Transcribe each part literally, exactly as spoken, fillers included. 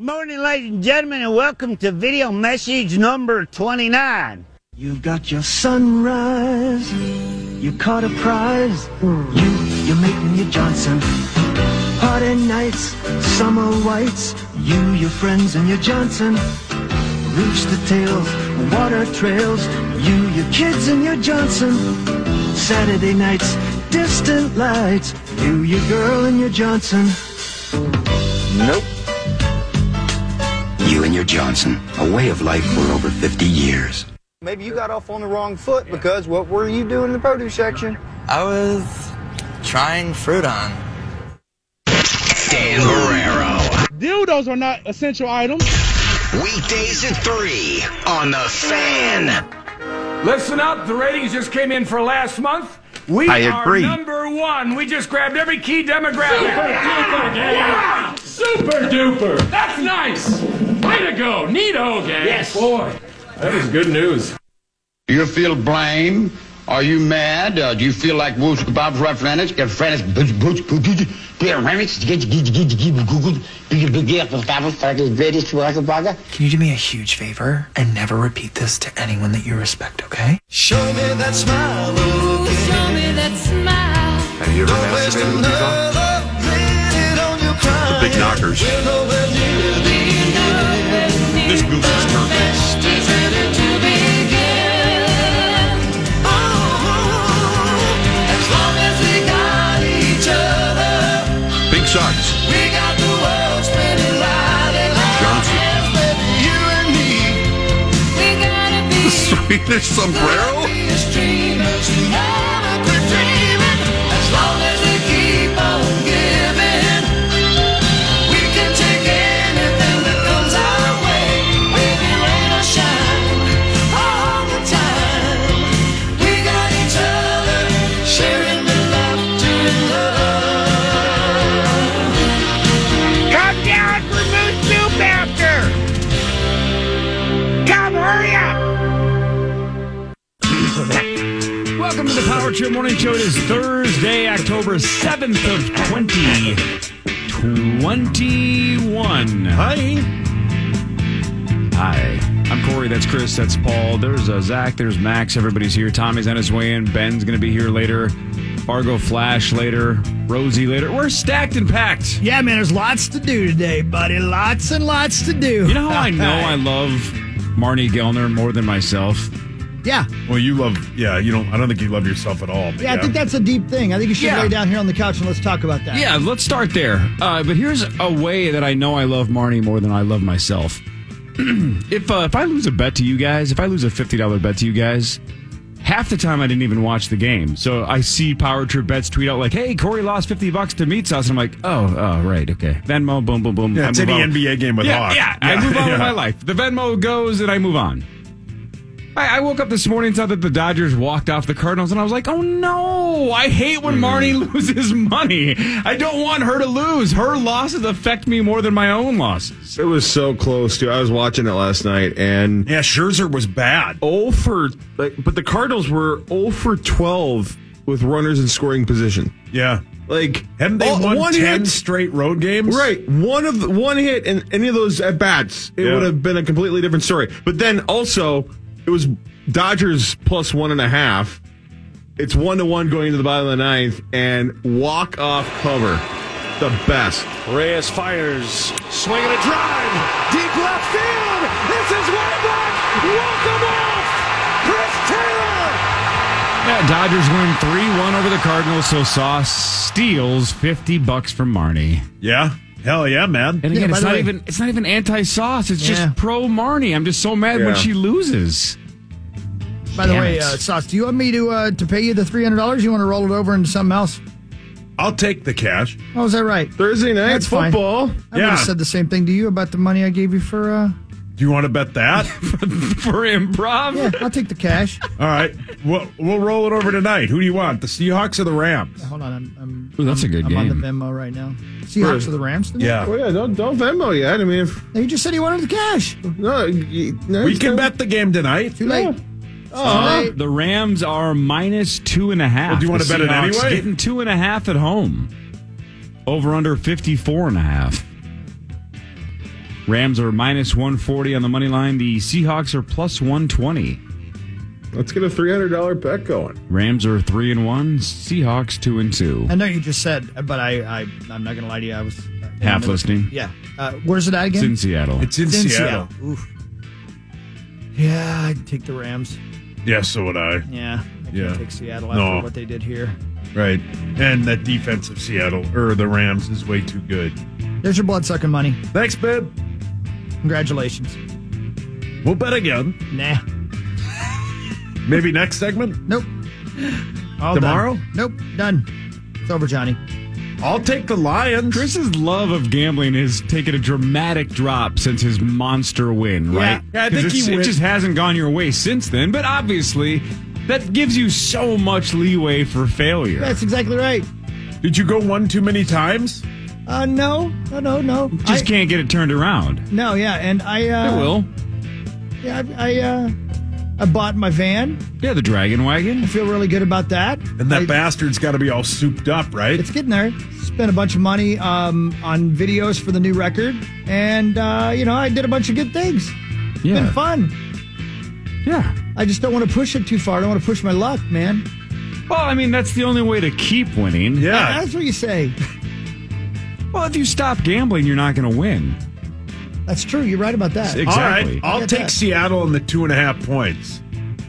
morning, ladies and gentlemen, and welcome to video message number twenty-nine. You've got your sunrise, you caught a prize, you, your mate and your Johnson. Party nights, summer whites, you, your friends and your Johnson. Rooster tails, water trails, you, your kids and your Johnson. Saturday nights, distant lights, you, your girl and your Johnson. Nope. You and your Johnson, a way of life for over fifty years. Maybe you got off on the wrong foot because what were you doing in the produce section? I was trying fruit on. Dan Barrero. Dildos are not essential items. Weekdays at three on The Fan. Listen up, the ratings just came in for last month. We I are agree. number one. We just grabbed every key demographic. Super duper, gang. Yeah. Super duper. That's nice. Way to go. Neato, gang. Yes. Boy, that is good news. Do you feel blame? Are you mad? Uh, do you feel like Woosh Bob's right friends? Get friends, booch, booch, booch, booch, get remix, get, get, get, get, get, Google, big, big, get, the Bible, start the greatest to like a bugger. Can you do me a huge favor and never repeat this to anyone that you respect, okay? Show me that smile, okay. Show me that smile. Have you ever masturbated with these on? The big knockers. This goose is perfect. Big shots. We got the world spinning right in our hands, baby, you and me. We gotta be The Swedish sombrero? As dreamers, we never quit dreaming. As long as we keep on giving, we can take anything that comes our way. Baby, rain or shine, all the time. We got each other, sharing the laughter and love. Come down for Moose Soup after! Come, hurry up! Welcome to the Power Trip Morning Show. It is Thursday, October seventh of twenty twenty-one. Hi. Hi. I'm Corey. That's Chris. That's Paul. There's uh, Zach. There's Max. Everybody's here. Tommy's on his way in. Ben's going to be here later. Fargo Flash later. Rosie later. We're stacked and packed. Yeah, man, there's lots to do today, buddy. Lots and lots to do. You know how I know I love Marnie Gellner more than myself? Yeah. Well, you love, yeah, you don't, I don't think you love yourself at all. But Yeah, I think that's a deep thing. I think you should Yeah. lay down here on the couch and let's talk about that. Yeah, let's start there. Uh, but here's a way that I know I love Marnie more than I love myself. if uh, if I lose a bet to you guys, if I lose a fifty dollars bet to you guys, half the time I didn't even watch the game. So I see Power Trip Bets tweet out like, hey, Corey lost fifty bucks to Meat Sauce. And I'm like, oh, oh, right, okay. Venmo, boom, boom, boom. Yeah, I it's move any on. N B A game with yeah, Hawk. Yeah, I Yeah, move on yeah. with my life. The Venmo goes and I move on. I, I woke up this morning and saw that the Dodgers walked off the Cardinals, and I was like, oh, no. I hate when Marnie loses money. I don't want her to lose. Her losses affect me more than my own losses. It was so close, too. I was watching it last night, and Yeah, Scherzer was bad. oh for, like, but the Cardinals were oh for twelve with runners in scoring position. Yeah. Like, Haven't they all- won one ten hit- straight road games? Right, one of the, one hit in any of those at bats, it Yeah. would have been a completely different story. But then also, it was Dodgers plus one and a half. It's one to one going into the bottom of the ninth, and walk off cover, the best. Reyes fires, swinging a drive, deep left field. This is way back. Welcome off, Chris Taylor. Yeah, Dodgers win three one over the Cardinals, so Sauce steals fifty bucks from Marnie. Yeah. Hell yeah, man. And Yeah, again, by it's the not way- even it's not even anti-Sauce. It's Yeah. just pro Marnie. I'm just so mad when Yeah. she loses. By the Damn way, it. uh, Sauce, do you want me to uh, to pay you the three hundred dollars? You want to roll it over into something else? I'll take the cash. Oh, is that right? Thursday night That's fine. football. I would Yeah. have said the same thing to you about the money I gave you for... Uh... Do you want to bet that? For improv? Yeah, I'll take the cash. All right. We'll, we'll roll it over tonight. Who do you want? The Seahawks or the Rams? Hold on, I'm, I'm, Ooh, that's a good I'm game. on the Venmo right now. Seahawks or the Rams tonight? Yeah. Well, yeah, don't don't Venmo yet. I mean, if, No, you just said you wanted the cash. no, you, no, We it's can not- bet the game tonight. Too late. Uh, Too late. the Rams are minus two and a half. Well, do you want The to bet it Seahawks anyway? Getting two and a half at home. Over under fifty-four and a half. Rams are minus one forty on the money line. The Seahawks are plus one twenty. Let's get a three hundred dollars bet going. Rams are three and one. Seahawks two and two. I know you just said, but I, I I'm not going to lie to you. I was uh, Half listening. Yeah. Uh, where's it at again? It's in Seattle. It's in, It's in Seattle. Seattle. Oof. Yeah, I'd take the Rams. Yeah, so would I. Yeah, I can't Yeah. take Seattle after No. what they did here. Right. And that defense of Seattle, or the Rams, is way too good. There's your blood-sucking money. Thanks, babe. Congratulations. We'll bet again. Nah. Maybe next segment? Nope. All Tomorrow? Done. Nope. Done. It's over, Johnny. I'll take the Lions. Chris's love of gambling has taken a dramatic drop since his monster win, right? Yeah, I 'Cause think he it's- it win- just hasn't gone your way since then, but obviously that gives you so much leeway for failure. That's exactly right. Did you go one too many times? Uh, no. No, no, no. Just I- can't get it turned around. No, yeah, and I... Uh, It will. Yeah, I, I, uh, I bought my van. Yeah, the Dragon Wagon. I feel really good about that. And that I- bastard's got to be all souped up, right? It's getting there. Spent a bunch of money um, on videos for the new record. And, uh, you know, I did a bunch of good things. It's Yeah. been fun. Yeah. I just don't want to push it too far. I don't want to push my luck, man. Well, I mean, that's the only way to keep winning. Yeah. That's what you say. Well, if you stop gambling, you're not going to win. That's true. You're right about that. Exactly. All right, I'll get take that. Seattle in the two and a half points.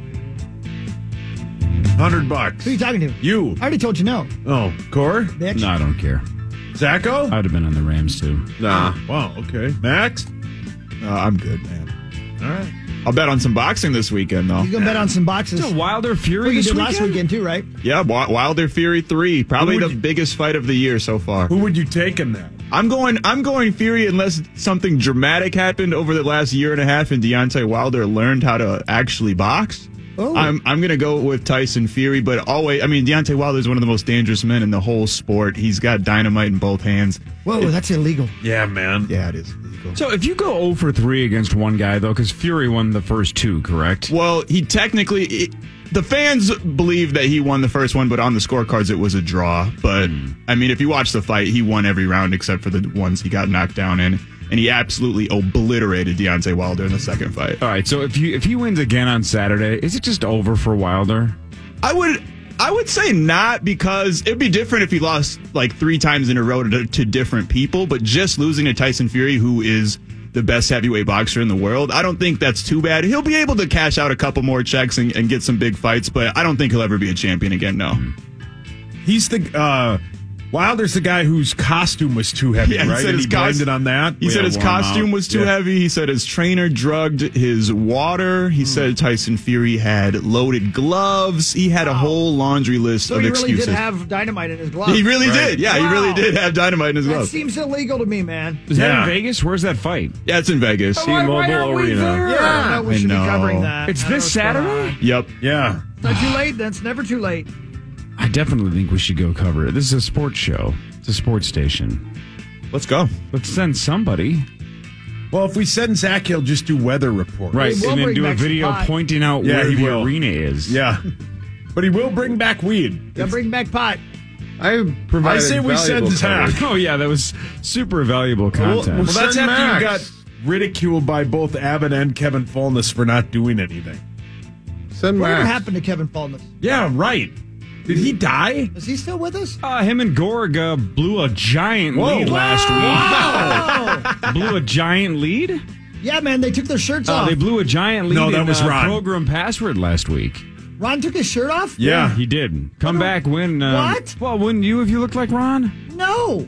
Hundred bucks. Who are you talking to? You. I already told you no, Oh, Core? bitch. No, I don't care. Zacho? I'd have been on the Rams, too. Nah. Wow, okay. Max? Uh, I'm good, man. All right. I'll bet on some boxing this weekend, though. You're going to bet on some boxes. It's a Wilder Fury Well, you this did weekend? last weekend, too, right? Yeah, Wi- Wilder Fury three, probably Who the would you- biggest fight of the year so far. Who would you take in that? I'm going. I'm going Fury unless something dramatic happened over the last year and a half, and Deontay Wilder learned how to actually box. Oh. I'm I'm going to go with Tyson Fury, but always. I mean, Deontay Wilder is one of the most dangerous men in the whole sport. He's got dynamite in both hands. Whoa, that's illegal. Yeah, man. Yeah, it is illegal. So if you go zero for three against one guy, though, because Fury won the first two, correct? Well, he technically. It, the fans believe that he won the first one, but on the scorecards, it was a draw. But, I mean, if you watch the fight, he won every round except for the ones he got knocked down in. And he absolutely obliterated Deontay Wilder in the second fight. All right, so if you if he wins again on Saturday, is it just over for Wilder? I would I would say not, because it'd be different if he lost like three times in a row to, to different people, but just losing to Tyson Fury, who is the best heavyweight boxer in the world, I don't think that's too bad. He'll be able to cash out a couple more checks and, and get some big fights, but I don't think he'll ever be a champion again, no. He's the uh, Wilder's the guy whose costume was too heavy, Yeah, he right? said And his he blamed cos- it on that. He said Yeah, his warm out. costume was too Yeah. heavy. He said his trainer drugged his water. He said Tyson Fury had loaded gloves. He had a whole laundry list So of he really excuses. did have dynamite in his glove. he really Right. did. Yeah, Wow. he really did have dynamite in his That glove. seems illegal to me, man. Is that Yeah. in Vegas? Where's that fight? Yeah, it's in Vegas. Why- why aren't we there? Yeah, no, we I should know. be covering that. It's I don't this know what's going Saturday? on. Yep. Yeah. It's not too late. That's never too late. I definitely think we should go cover it. This is a sports show. It's a sports station. Let's go. Let's send somebody. Well, if we send Zach, he'll just do weather report. Right, will and then bring do a back some video pot. pointing out Yeah, where he the will. arena is. Yeah. But he will bring back weed. Yeah, bring back pot. I provided I say we valuable send Zach. coverage. Oh, yeah, that was super valuable content. Well, that's Send after Max. you got ridiculed by both Abbott and Kevin Fulness for not doing anything. Send Whatever Max. happened to Kevin Fulness? Yeah, right. Did he die? Is he still with us? Uh, him and Gorg uh, blew a giant Whoa. lead last Wow. week. Blew a giant lead? Yeah, man, they took their shirts Uh, off. they blew a giant lead No, that in was uh, Ron. program password last week. Ron took his shirt off? Yeah. He did. Come back, win. Uh, What? Well, wouldn't you if you looked like Ron? No.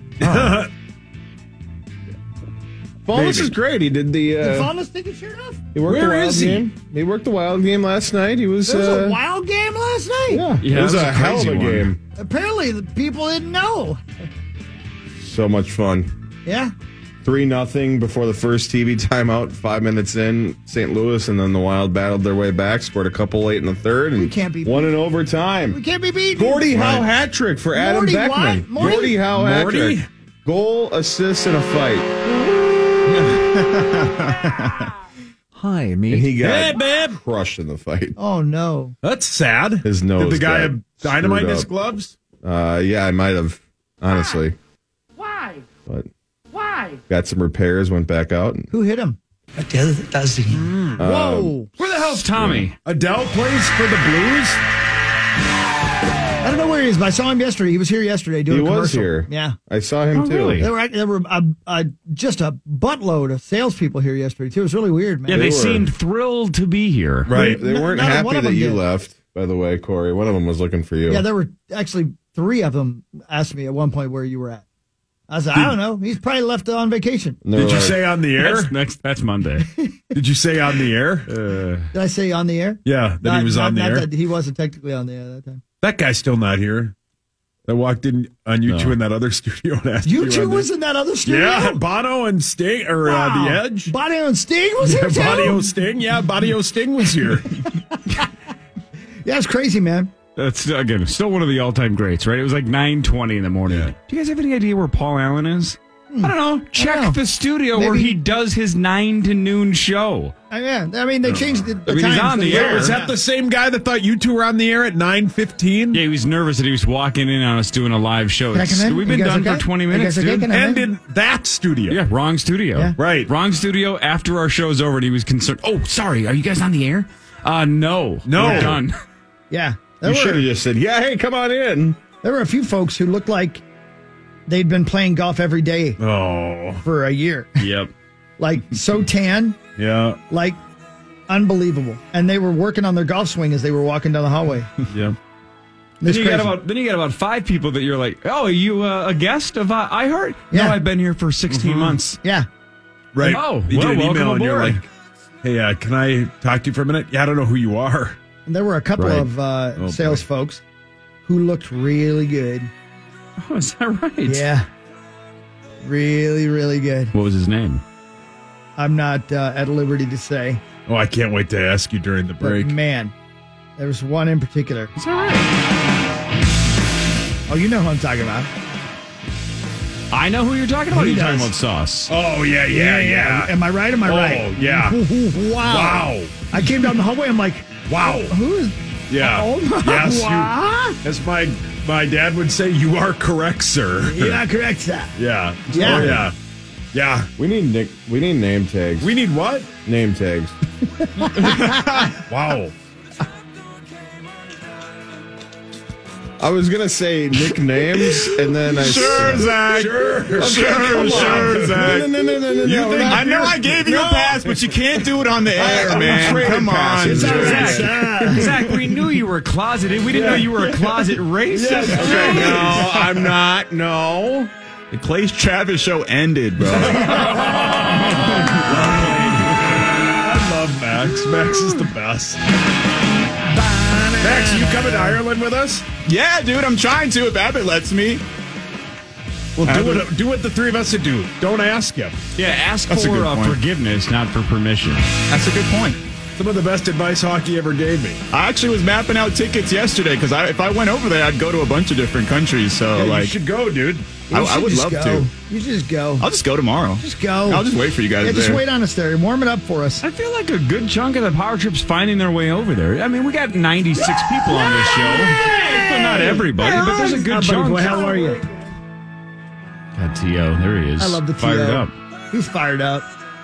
Fulness is great. He did the. Did Uh, Fulness take his shirt off? he worked Where the wild is he? game. He worked the wild game last night. He was. There was uh, a wild game last night? Yeah, Yeah, it was, that was a, a hell of crazy a one. game. Apparently, the people didn't know. So much fun. Yeah. Three nothing before the first T V timeout. Five minutes in, Saint Louis, and then the Wild battled their way back. Scored a couple late in the third, and We can't be won in overtime. We can't be beaten. Gordie Howe hat trick for Adam Morty Beckman. what? Morty? Gordie Howe hat Morty? trick. Goal, assist, and a fight. Hi, me. And he got Hey, babe. crushed in the fight. Oh, no. That's sad. His nose. Did the guy got have dynamite in screwed his up. gloves? Uh, yeah, I might have, honestly. Why? But Why? got some repairs, went back out. And, Who hit him? Adele Dazeem. um, Whoa. Where the hell's Tommy? Adele plays for the Blues? I don't know where he is, but I saw him yesterday. He was here yesterday doing He a was commercial. here. Yeah. I saw him Oh, too. really? There were, there were a, a, just a buttload of salespeople here yesterday, too. It was really weird, man. Yeah, they, They were- seemed thrilled to be here. Right. They N- weren't not happy one of that them you did. left, by the way, Corey. One of them was looking for you. Yeah, there were actually three of them asked me at one point where you were at. I said, I don't know. He's probably left on vacation. And they were Did you like, say on the air? That's next. That's Monday. Did you say on the air? Uh, Did I say on the air? Yeah, that Not- he was not- on the not air. That he wasn't technically on the air that time. That guy's still not here. I walked in on you No. two in that other studio and asked You you two on the- was in that other studio? Yeah, Bono and Sting, or uh, Wow. The Edge. Bono and Sting was Yeah, here too? Bono Sting. Yeah, Bono Sting was here. Yeah, it's crazy, man. that's again still one of the all-time greats, right? It was like nine twenty in the morning. Yeah. Do you guys have any idea where Paul Allen is? I don't know. Check know. the studio where Maybe- he does his nine to noon show. I mean, I mean they changed the, the I mean, he's times on for the air. Was that the same guy that thought you two were on the air at nine fifteen? Yeah, he was nervous that he was walking in on us doing a live show. Can I It's- come in? We've You been guys done okay? for twenty You minutes, guys okay? dude. Can I And in? in that studio. Yeah, wrong studio. Yeah. Right. Wrong studio after our show's over, and he was concerned. Oh, sorry. Are you guys on the air? Uh, no. No. We're done. Yeah. There You should have were, just said, yeah, hey, come on in. there were a few folks who looked like they'd been playing golf every day Oh, for a year. Yep. Like, so tan, yeah. like, unbelievable. And they were working on their golf swing as they were walking down the hallway. Yeah. Then It's you, got crazy. about, then you got about five people that you're like, oh, are you uh, a guest of uh, iHeart? Yeah. No, I've been here for sixteen months. Yeah. Right. Oh, you well, get an welcome email and you're aboard. like, hey, uh, can I talk to you for a minute? Yeah, I don't know who you are. And there were a couple Right. of uh, Oh, sales boy. folks who looked really good. Oh, is that right? Yeah. Really, really good. What was his name? I'm not uh, at liberty to say. Oh, I can't wait to ask you during the But break. man, there was one in particular. Is that right? Oh, you know who I'm talking about. I know who you're talking about. He You're talking does. about Sauce. Oh, yeah, yeah, yeah. Am I right? Am I Oh, right? yeah. wow. Wow. I came down the hallway. I'm like, Wow. who is? Yeah. Oh, my. Yes, you- What? As my my dad would say, you are correct, sir. You're not correct, sir. Yeah. Yeah. Oh, yeah. Yeah. We need nick, we need name tags. We need what? name tags. Wow. I was gonna say nicknames, and then I Sure, Zach. Sure. Sure, come sure, on. Zach. No, no, no, no, no, You no. think- I know I gave you a pass, but you can't do it on the air, I'm man. trading Come on, passes. Zach. Zach, Zach, we knew you were closeted. We didn't know you were a closet racist. Okay, No, I'm not. No. The Clay Travis show ended, bro. I love Max. Max is the best. Max, you coming to Ireland with us? Yeah, dude, I'm trying to if Abbott lets me. Well, do Abbott- what, do what the three of us would do. Don't ask him. Yeah, ask That's a for good uh, point. forgiveness, not for permission. That's a good point. Some of the best advice hockey ever gave me. I actually was mapping out tickets yesterday because I, if I went over there, I'd go to a bunch of different countries. So, Yeah, like, you should go, dude. I, You I should would just love go. to. You should just go. I'll just go tomorrow. Just go. I'll just wait for you guys Yeah, just there. wait on us there. Warm it up for us. I feel like a good chunk of the power trip's finding their way over there. I mean, we got ninety-six people on this show. Well, not everybody, but there's a good Hi, buddy chunk. boy, how are you? God, T O, there he is. I love the T O. Fired up. He's fired up.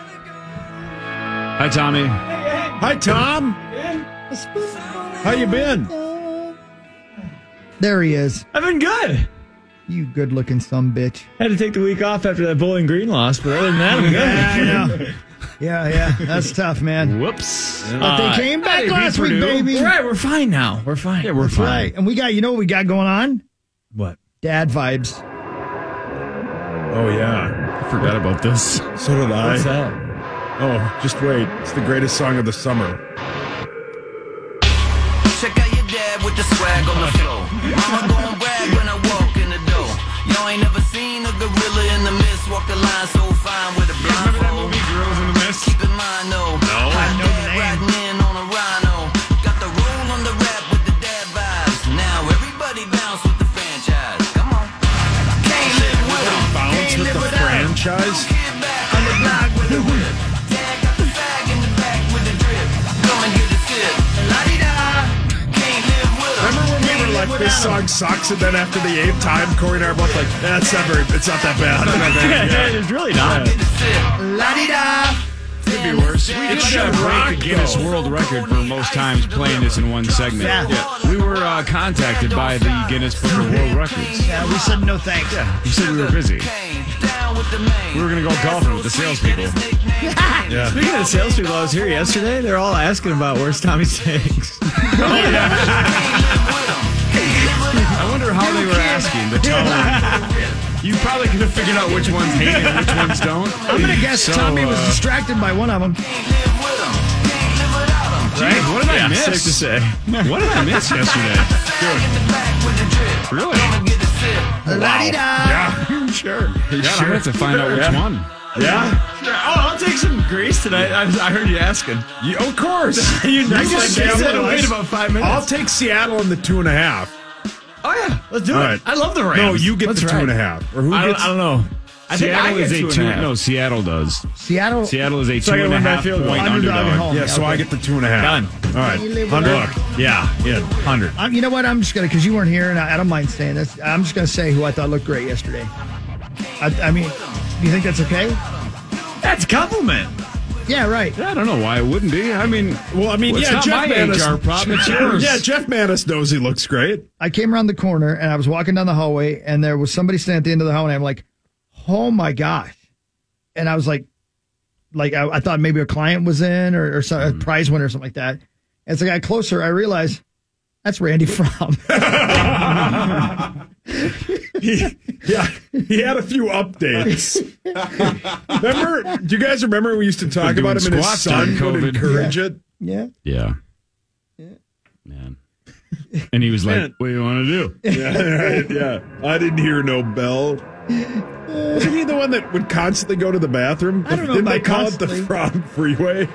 Hi, Tommy. Hi, Tom. How you been? There he is. I've been good. You good-looking some bitch. Had to take the week off after that Bowling Green loss, but other than that, I'm good. Yeah, I know. Yeah, yeah, that's tough, man. Whoops. But they came back hey, last beat week, Purdue. baby. We're right, we're fine now. We're fine. Yeah, we're That's fine. right. And we got, you know what we got going on? What? Dad vibes. Oh, yeah. I forgot about this. So did I. What's that? Oh, just wait. It's the greatest song of the summer. Check out your dad with the swag on the floor. Mama gon' brag when I walk in the door. Y'all ain't never seen a gorilla in the mist walk the line so fine with a blindfold. Girls in the Mist? Keep in mind, though, No. hot I know the dad name. riding in on a rhino. Got the roll on the rap with the dad vibes. Now everybody bounce with the franchise. Come on. Can't live with them. Bounce Can't with live the without 'em. franchise? Kid back on the block with the whip. Dad got the bag in the back with the drip. Come and get a sip. La-di-da. Can't live with 'em. Remember when we Can't were live what? with This Adam. song sucks, and then after the eighth time, Corey and I are both like, that's not very, it's not that bad. Yeah, it's really not. La-di-da. Could be worse. We did should uh, break rock, the Guinness though. World Record for most times playing this in one segment. Yeah. We were uh, contacted by the Guinness Book of World Records. Yeah, we said no thanks. You said we were busy. We were going to go golfing with the salespeople. Yeah. Speaking of salespeople, I was here yesterday. They're all asking about where's Tommy Steaks. I wonder how they were asking. The tone. You probably could have figured out which ones hate it and which ones don't. I'm going to guess So, Tommy was uh, distracted by one of them. Geez, what did I Yeah, miss? safe to say. What did I miss yesterday? Really? La-di-da. Yeah, sure. God, I'm going to have to find out which Yeah. one. Yeah. Oh, I'll take some grease tonight. I, I heard you asking. You, of course. you You just just said said wait it. about five minutes. I'll take Seattle in the two and a half. Oh, yeah. Let's do All it. right. I love the Rams. No, you get Let's the two ride. and a half. Or who I don't, gets? I don't know. I think Seattle I get is a two and two. a half. No, Seattle does. Seattle. Seattle is a So I two gotta and a win by half field goal. point Underdog at underdog. home. Yeah, so okay. I get the two and a half. Done. All right. You live Hundred. without- Yeah, yeah, hundred. Um, you know what? I'm just going to, because you weren't here, and I, I don't mind saying this. I'm just going to say who I thought looked great yesterday. I, I mean, do you think that's okay? That's a compliment. Yeah, right. Yeah, I don't know why it wouldn't be. I mean, Well, I mean, well, it's yeah, not Jeff my Manis. H R prop, it's yours. Yeah, Jeff Manis knows he looks great. I came around the corner, and I was walking down the hallway, and there was somebody standing at the end of the hallway, and I'm like, oh my gosh. And I was like, like I, I thought maybe a client was in or, or some, a prize winner or something like that. As I got closer, I realized that's Randy Fromm. He, yeah, he had a few updates. Remember? Do you guys remember we used to talk Been about doing him and his squats son during would COVID. encourage Yeah. it? Yeah. Yeah. Man. And he was like, Man. what do you want to do? Yeah, right, yeah. I didn't hear no bell. Wasn't he the one that would constantly go to the bathroom? I don't know Didn't they about call constantly. it the Frog Freeway?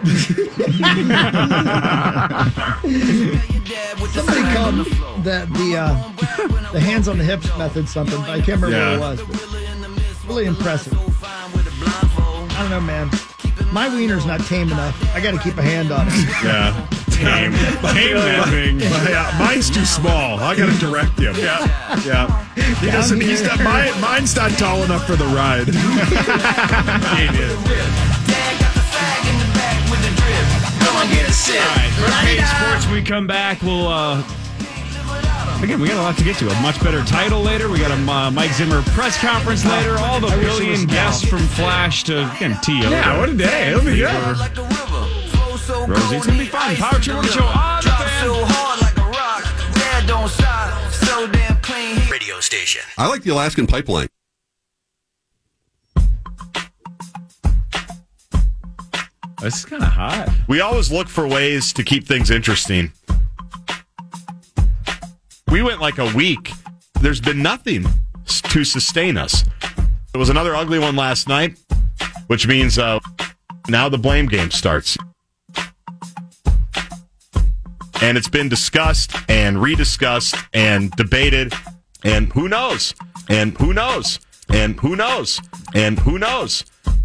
Somebody called the the uh, the hands on the hips method something. I can't remember Yeah. what it was. But really impressive. I don't know, man. My wiener's not tame enough. I got to keep a hand on it. Yeah. Tame. Tame that thing. Yeah, mine's too small. I got to direct him. Yeah. Yeah. He Down doesn't, he's here. not, mine, mine's not tall enough for the ride. All right, first page sports. When we come back, we'll uh, again. We got a lot to get to. A much better title later. We got a uh, Mike Zimmer press conference later. All the I wish it billion was now. guests from Flash to again T O. Yeah, what a day. It'll be good. Rosie, it's gonna be fun. Power Trip Show on the fan. Radio station. I like the Alaskan pipeline. This is kind of hot. We always look for ways to keep things interesting. We went like a week. There's been nothing s- to sustain us. There was another ugly one last night, which means uh, now the blame game starts. And it's been discussed and rediscussed and debated. And who knows? And who knows? And who knows? And who knows?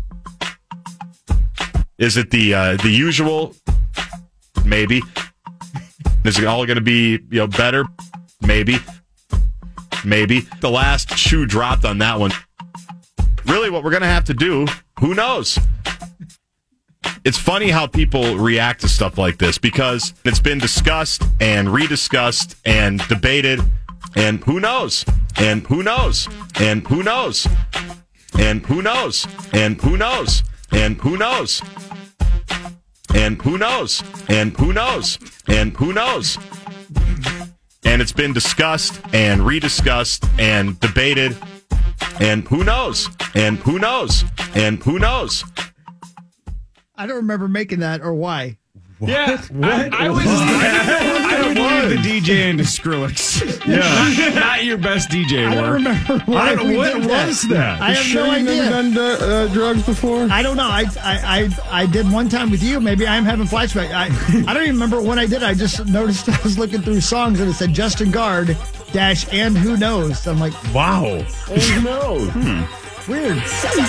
Is it the uh, the usual? Maybe. Is it all going to be you know better? Maybe. Maybe. The last shoe dropped on that one. Really, what we're going to have to do? Who knows? It's funny how people react to stuff like this because it's been discussed and rediscussed and debated, and who knows? And who knows? And who knows? And who knows? And who knows? And who knows? And who knows? And who knows? And who knows? And it's been discussed and rediscussed and debated. And who knows? And who knows? And who knows? I don't remember making that or why. Yeah, I, I was. I don't know the D J into Skrillex. Yeah, not, not your best D J I don't work. remember why I don't we know, what did was that? I have Sure no you've idea. never done uh, drugs before? I don't know. I, I I I did one time with you. Maybe I'm having flashback. I I don't even remember when I did. I just noticed I was looking through songs and it said Justin Guard dash and who knows. So I'm like, Wow. Oh, no. hmm, weird.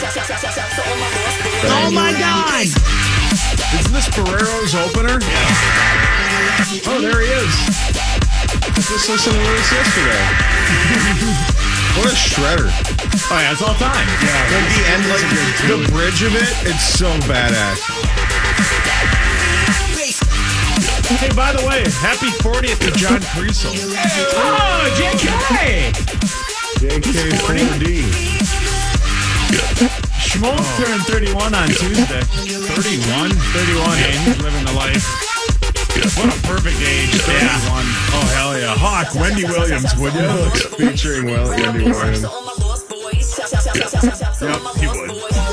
Oh my God! Isn't this Ferrero's opener? Oh, there he is. was just listening to this yesterday. What a shredder. Oh, yeah, it's all time. Yeah. Like the end, like the bridge of it, it's so badass. Hey, by the way, happy fortieth to John Creasel. Oh, J K! J K four D. Schmaltz oh. turned thirty-one on Tuesday. thirty-one? thirty-one. Yeah, he's living the life. What a perfect age. thirty-one. Yeah. Oh, hell yeah. Hawk, Wendy Williams, would you? Featuring Well, Wendy Williams. Yep, he would.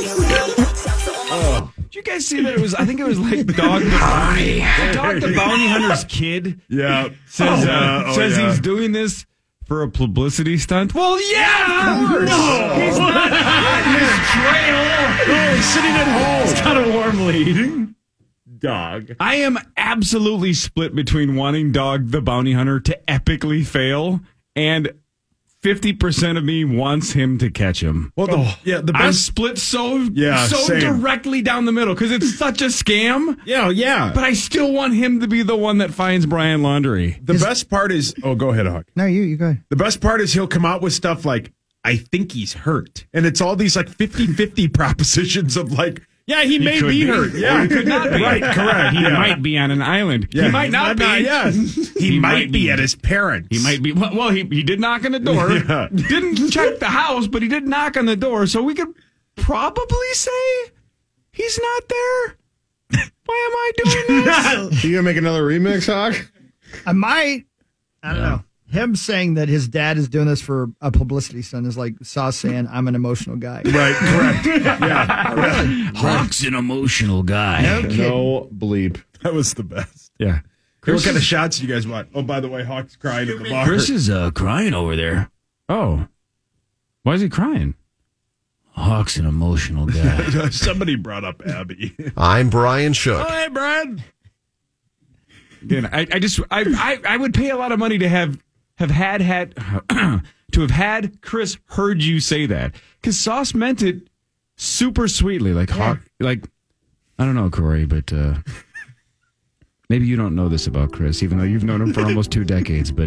Oh. Did you guys see that it was, I think it was like Dog the Bounty. Dog the Bounty Hunter's kid. Yeah. Says, oh, uh, oh, says yeah. he's doing this for a publicity stunt. Well, yeah, of course. No, he's not in his trail. No, he's sitting at home. He's got a warm lead. Dog. I am absolutely split between wanting Dog the Bounty Hunter to epically fail and fifty percent of me wants him to catch him. Well, the, yeah, the best. I'm split so yeah, so same. directly down the middle because it's such a scam. Yeah, yeah. But I still want him to be the one that finds Brian Laundrie. The is, best part is, oh, go ahead, Hawk. No, you, you go ahead. The best part is he'll come out with stuff like, I think he's hurt. And it's all these like fifty-fifty propositions of like, yeah, he, he may be, be hurt. Yeah, he could not be. Right, correct. He yeah. might be on an island. Yeah. He might not be. Not, yes. He, he might, might be at his parents'. He might be. Well, he, he did knock on the door. Yeah. Didn't check the house, but he did knock on the door. So we could probably say he's not there. Why am I doing this? You gonna make another remix, Hawk? I might. I don't yeah. know. Him saying that his dad is doing this for a publicity stunt is like Sauce saying, I'm an emotional guy. Right, correct. Yeah. Really? Hawk's an emotional guy. No, no bleep. That was the best. Yeah. Chris what kind of shots do you guys want? Oh, by the way, Hawk's crying in the bar. Chris is uh, crying over there. Oh. Why is he crying? Hawk's an emotional guy. Somebody brought up Abby. I'm Brian Shook. Oh, hey, Brad. Again, I, I just, I, I, I would pay a lot of money to have have had had to have had Chris heard you say that because Sauce meant it super sweetly, like yeah. Hawk, like I don't know, Corey, but uh, maybe you don't know this about Chris, even though you've known him for almost two decades, but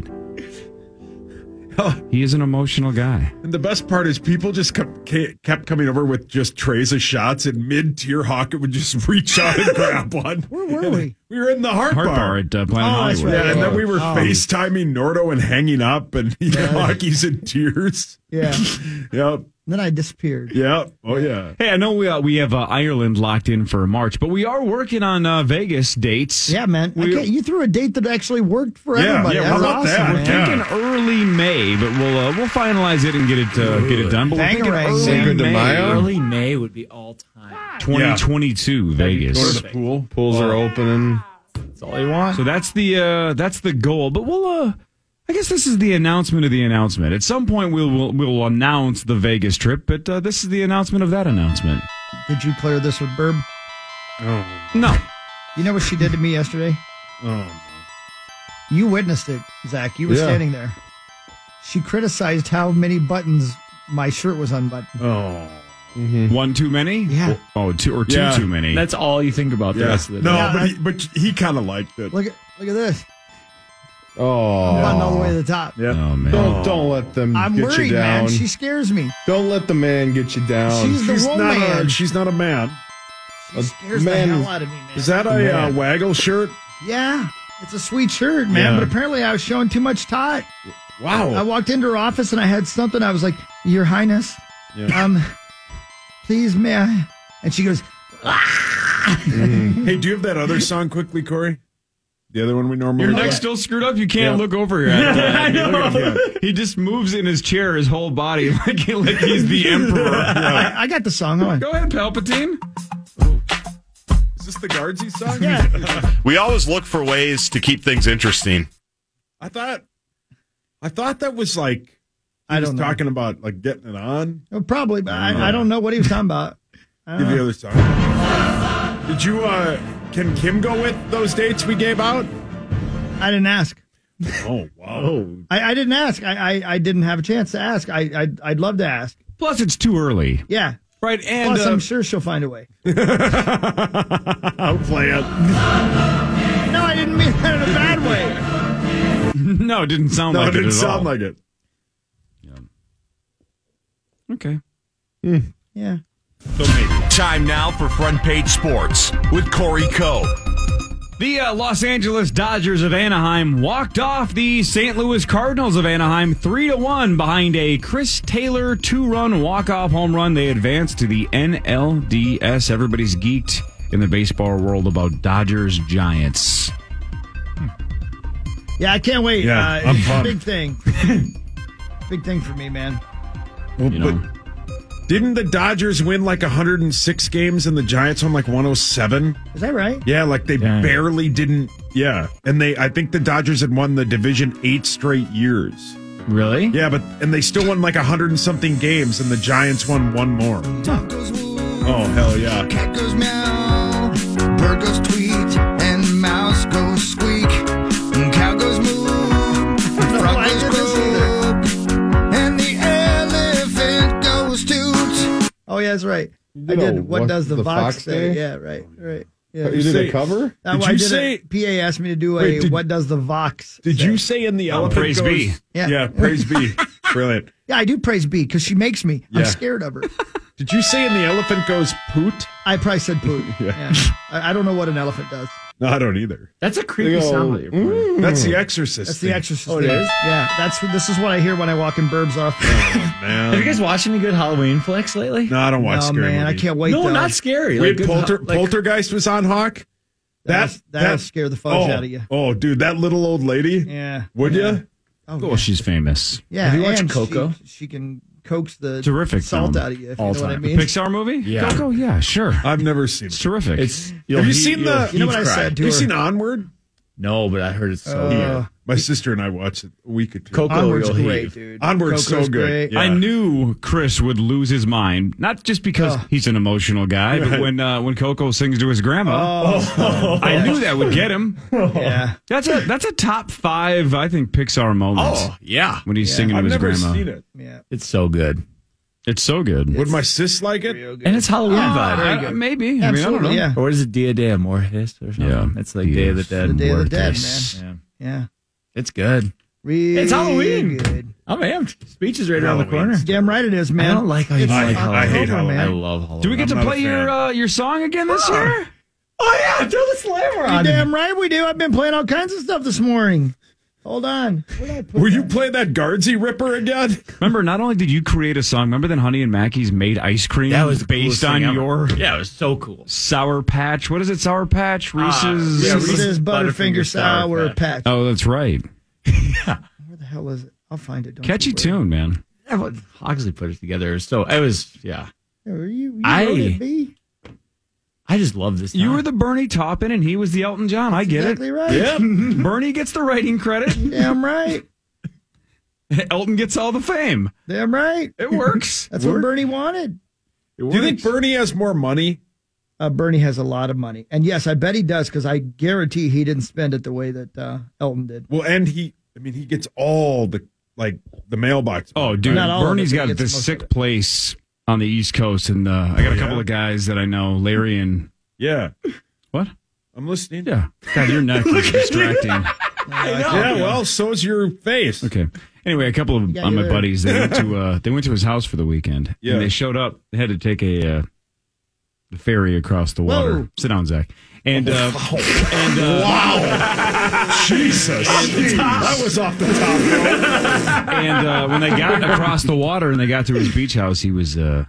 he is an emotional guy. And the best part is people just kept, kept coming over with just trays of shots, and mid-tier Hawk would just reach out and grab one. Where were we? We were in the Heart, Heart Bar. Bar at uh, Planet oh, Hollywood. Right. Yeah, and then we were oh. FaceTiming Nordo and hanging up, and you know, Hawkey's in tears. Yeah. Yep. Then I disappeared. Yeah. Oh, yeah. Hey, I know we uh, we have uh, Ireland locked in for March, but we are working on uh, Vegas dates. Yeah, man. We, okay, you threw a date that actually worked for yeah, everybody. Yeah, That's we're awesome, that. We're man. thinking early May, but we'll uh, we'll finalize it and get it uh, get it done. But we're thinking Bangarang, early Cinco de May. Mayo? Early May would be all time. twenty twenty-two Vegas. Go to the pool. Pools are opening. That's all you want. So that's the uh, that's the goal. But we'll uh, I guess this is the announcement of the announcement. At some point, we'll we'll, we'll announce the Vegas trip, but uh, this is the announcement of that announcement. Did you clear this with Burb? Oh. No. You know what she did to me yesterday? Oh. You witnessed it, Zach. You were Yeah. standing there. She criticized how many buttons my shirt was unbuttoned. Oh. Mm-hmm. One too many? Yeah. Oh, two or two Yeah. too many. That's all you think about the Yeah. rest of the day. No, Yeah, but I- he, but he kind of liked it. Look at look at this. Oh. Button all the way to the top. Yeah. Oh, man. Don't don't let them I'm get worried, you down. man. She scares me. Don't let the man get you down. She's the She's not, woman. a, she's not a man. She scares man- the hell out of me, man. Is that a uh, waggle shirt? Yeah. It's a sweet shirt, man. Yeah. But apparently I was showing too much tot. Wow. I walked into her office and I had something. I was like, Your Highness, Yeah. um, please, may I? And she goes, Hey, do you have that other song quickly, Corey? The other one we normally Your play? neck's still screwed up. You can't Yeah. look over here. At, uh, I know. look at him. He just moves in his chair, his whole body, like, like he's the emperor. I, I got the song on. Go ahead, Palpatine. Is this the Guardsy song? Yeah. We always look for ways to keep things interesting. I thought, I thought that was like, he I was don't know. talking about like getting it on. Well, probably, but I, I don't know what he was talking about. I Give don't the know. other song. Did you, uh, can Kim go with those dates we gave out? I didn't ask. Oh, wow. I, I didn't ask. I, I, I didn't have a chance to ask. I, I I'd love to ask. Plus, it's too early. Yeah. Right, and Plus, uh, I'm sure she'll find a way. I'll play it. No, I didn't mean that in a bad way. No, it didn't sound no, like it didn't it at sound all. like it. Okay. Yeah. Time now for Front Page Sports with Corey Coe. The uh, Los Angeles Dodgers of Anaheim walked off the Saint Louis Cardinals of Anaheim three to one behind a Chris Taylor two-run walk-off home run. They advanced to the N L D S. Everybody's geeked in the baseball world about Dodgers Giants. Yeah, I can't wait. Yeah, uh, I'm it's a pumped. big thing. Big thing for me, man. Well, You know. but didn't the Dodgers win like one hundred six games and the Giants won like one oh seven? Is that right? Yeah, like they Dang. barely didn't. Yeah, and they I think the Dodgers had won the division eight straight years. Really? Yeah, but and they still won like a hundred and something games, and the Giants won one more. Oh hell yeah! Cat goes meow, bird goes tweet, and mouse goes squeak, and cow goes moo, frog I goes did this either. croak, and the elephant goes toot. Oh, yeah, that's right. I did did. a What what- does the, the Vox Fox say? Day? Yeah, right, right. Yeah. You did a cover? Uh, Did I you did say- a, P A asked me to do a Wait, did- what does the Vox Did say? you say in the elephant praise goes? be. Yeah. yeah, praise be. Brilliant. Yeah, I do praise B because she makes me. Yeah. I'm scared of her. Did you say in the elephant goes poot? I probably said poop. Yeah. yeah. I, I don't know what an elephant does. No, I don't either. That's a creepy They go, sound that you're playing. That's the Exorcist. That's the thing. Exorcist. Oh, it thing. is? Yeah, that's what, this is what I hear when I walk in Burbs off. Man. Have you guys watched any good Halloween flicks lately? No, I don't watch No, scary man, movies. I can't wait. No, though. not scary. We Like had good Polter, ho- like- Poltergeist was on Hawk. That'll, That that'll that- scare the fudge oh, out of you. Oh, dude, that little old lady. Yeah. Would yeah. you? Oh, Well, yeah. she's famous. Yeah, Have you watched and Coco? She, she can coax the Terrific salt film. out of you, if All you know what I time. mean. Pixar movie? Yeah. Coco? Yeah, sure. I've never seen It's it. terrific. It's. Have you he- seen you'll the- You know what I heave cry. said to Have you her? seen Onward? No, but I heard it's so Uh, good. My sister and I watched it a week or two. Coco, Onward's you'll great, heave. dude. Onward's so Coco's good. great. Yeah. I knew Chris would lose his mind, not just because Oh. he's an emotional guy, but when uh, when Coco sings to his grandma, Oh, I knew that would get him. yeah. That's a that's a top five, I think, Pixar moments. Oh, yeah. when he's Yeah. singing to I've his never grandma. seen it. Yeah. It's so good. It's so good. Would my sis like it? And it's Halloween Uh, vibe. uh, maybe. I mean, I don't Absolutely, know. yeah. Or is it Dia de Amortis or something? Yeah. It's like Day of the Dead. The Day of the Dead, Muertes. man. Yeah. Yeah. It's good. Really It's Halloween. good. Oh, man. Speech is right around the Halloween. corner. Damn right it is, man. I don't like how you It's don't like I- Halloween. I hate October, Halloween. I man. love Halloween. Do we get I'm to not a play your fan. uh, your song again this year? Oh, yeah. Throw the slammer You on. damn right we do. I've been playing all kinds of stuff this morning. Hold on. Where did I put Were you that? playing that Guardsy Ripper again? Remember, not only did you create a song, remember that Honey and Mackie's made ice cream That was the based coolest on thing ever. your Yeah, it was so cool. Sour Patch. What is it? Sour Patch? Reese's? yeah, Reese's Reese's Butterfinger Butterfinger Sour Sour Patch. Oh, that's right. Where the hell is it? I'll find it. Don't Catchy you worry. tune, man. Yeah, but Hogsley put it together. So it was, yeah. Yeah, were you, you I- wrote it, B? I just love this. You song. were the Bernie Taupin and he was the Elton John. I get Exactly it. right. Yeah. Bernie gets the writing credit. Damn right. Elton gets all the fame. Damn right. It works. That's what Bernie wanted. Do you think Bernie has more money? Uh, Bernie has a lot of money. And yes, I bet he does because I guarantee he didn't spend it the way that uh, Elton did. Well, and he, I mean, he gets all the, like, the mailbox. Oh, dude. Not all of Bernie's it, but got he gets this most of sick it. place on the East Coast. And uh, I got Oh, a couple yeah? of guys that I know, Larry and. Yeah. What? I'm listening. Yeah. God, your neck is distracting. Yeah, well, so's your face. Okay. Anyway, a couple of Yeah, uh, my you're- buddies they went to uh, they went to his house for the weekend. Yeah. And they showed up. They had to take a uh, the ferry across the water. Whoa. Sit down, Zach. And uh, and uh, Wow. Jesus. That was off the top, bro. and uh, when they got across the water and they got to his beach house, he was uh,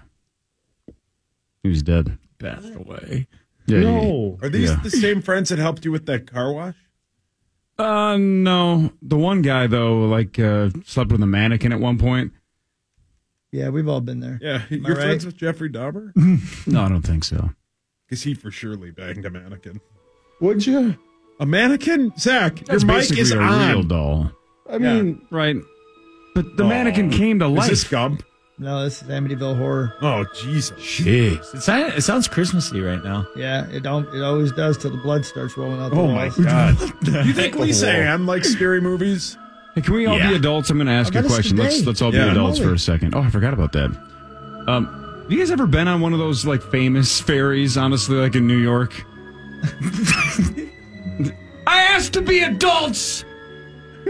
he was dead. passed away. Yeah, No. Are these yeah. the same friends that helped you with that car wash? Uh, no. The one guy though, like uh, slept with a mannequin at one point. Yeah, we've all been there. Yeah. Am I You're right? friends with Jeffrey Dahmer? No, I don't think so. Because he for surely banged a mannequin. Would you? A mannequin? Zach, That's your mic basically is a on. real doll, I mean, right? But the Oh. mannequin came to Is life. this Gump? No, this is Amityville Horror. Oh, Jesus. Jeez. It sounds, it sounds Christmassy right now. Yeah, it don't. It always does till the blood starts rolling out the Oh, my walls. God. You think Lisa Ann likes scary movies? Hey, can we all Yeah. be adults? I'm going to ask I you a got us question. Let's today. let's all Yeah. be adults Holy. for a second. Oh, I forgot about that. Um, have you guys ever been on one of those like famous ferries? Honestly, like in New York. I asked to be adults.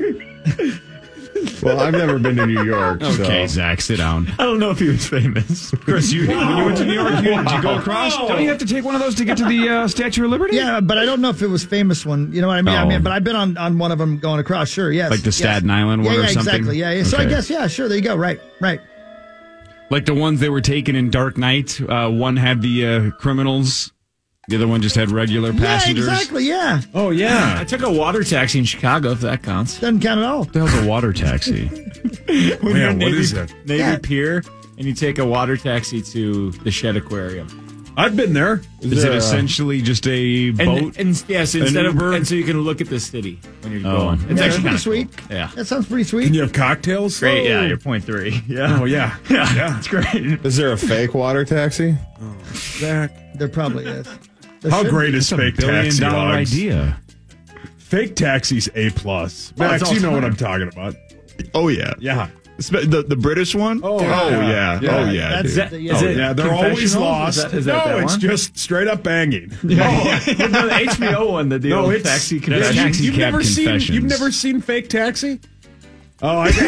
Well, I've never been to New York. Okay, so. Zach, sit down. I don't know if he was famous. Chris, you, when you went to New York, you, did you go across? Don't you have to take one of those to get to the uh, Statue of Liberty? Yeah, but I don't know if it was famous one. You know what I mean? I Oh. mean, but I've been on, on one of them going across. Sure, yes. Like the yes. Staten Island one yeah, or yeah, something? exactly. Yeah, yeah. So I Okay. guess, yeah, sure. There you go. Right, right. Like the ones they were taking in Dark Knight. Uh, one had the uh, criminals. The other one just had regular passengers. Yeah, exactly. Yeah. Oh, yeah. I took a water taxi in Chicago, if that counts. Doesn't count at all. What the hell's a water taxi? When Yeah, you're what Navy, is that? Navy Yeah. Pier, and you take a water taxi to the Shed Aquarium. I've been there. Is it essentially just a boat? And, and yes, An instead of Uber? and so you can look at the city when you're Oh. going. It's Yeah, actually that's kind pretty of sweet. Cool. Yeah, That sounds pretty sweet. Can you have cocktails? great. Yeah, Oh. you're point three. Yeah. Oh, yeah. yeah, Yeah. it's great. Is there a fake water taxi? Zach. There probably is. There How should great be. is That's a fake billion taxi dollar dogs? idea. Fake taxis A plus. Oh, Max, it's all you know what smart. I'm talking about. Oh yeah, Yeah. Spe- the the British one. Oh, oh yeah. yeah, Yeah. oh yeah. That's dude. Is that, the- is Oh, it yeah, they're always confessional? lost. Is that, is no, that that it's one? just straight up banging. Oh, no, the H B O one, the, the No, old it's taxi yeah, confession. you- Taxi you've Cab never seen Confessions. you've never seen fake taxi? Oh, I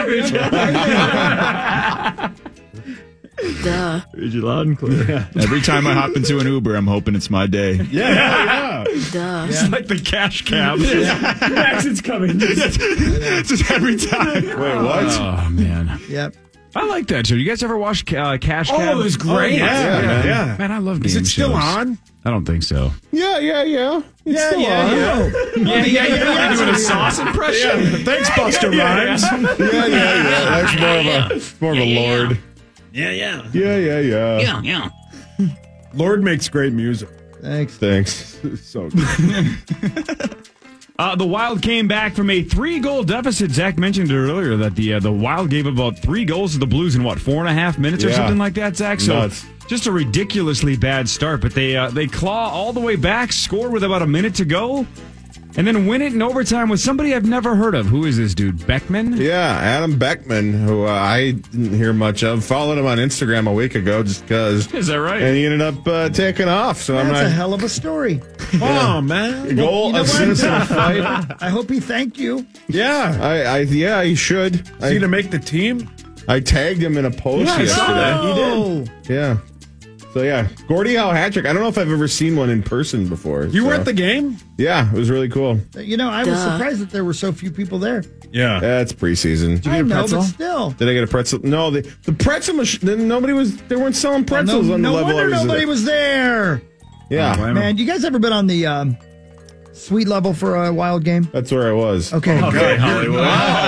got Duh. Read you loud and clear. Every time I hop into an Uber, I'm hoping it's my day. yeah, yeah. Duh. It's like the cash cab. Max, it's coming. Just every time. Wait, what? Oh, man. Yep. I like that show. You guys ever watch uh, Cash Cab? Oh, it was great. yeah, Yeah, yeah, man. Man, I love game Is it still shows. on? I don't think so. Yeah, yeah, yeah. It's Yeah, still yeah, on. yeah. Yeah, yeah, yeah. You're doing a sauce impression? Yeah. Thanks, Buster Rhymes. Yeah, yeah, yeah. That's more of a more of a lord. Yeah, yeah. Yeah, yeah, yeah. Yeah, yeah. Lord makes great music. Thanks. Thanks. So good. Uh, the Wild came back from a three-goal deficit. Zach mentioned it earlier that the uh, the Wild gave about three goals to the Blues in, what, four and a half minutes or Yeah. something like that, Zach? So Nuts. just a ridiculously bad start. But they uh, they claw all the way back, score with about a minute to go, and then win it in overtime with somebody I've never heard of. Who is this dude? Beckman? Yeah, Adam Beckman, who uh, I didn't hear much of. Followed him on Instagram a week ago just because. Is that right? And he ended up uh, taking off. So That's I'm a not. hell of a story. Oh, man. Goal, You know assist, what? and fight. I hope he thanked you. Yeah. I, I, yeah, he should. Is he I, to make the team? I tagged him in a post Yeah, I saw yesterday. that. He did. Yeah. So yeah, Gordie Howe hat trick. I don't know if I've ever seen one in person before. You so. were at the game? Yeah, it was really cool. You know, I was Duh. surprised that there were so few people there. Yeah. That's preseason. I know, but still. Did I get a pretzel? No, the the pretzel machine. Then nobody was. They weren't selling pretzels no, on the no level I wonder was. nobody at. was there. Yeah, Man, you guys ever been on the um, suite level for a Wild game? that's where I was. Okay. Okay, Hollywood.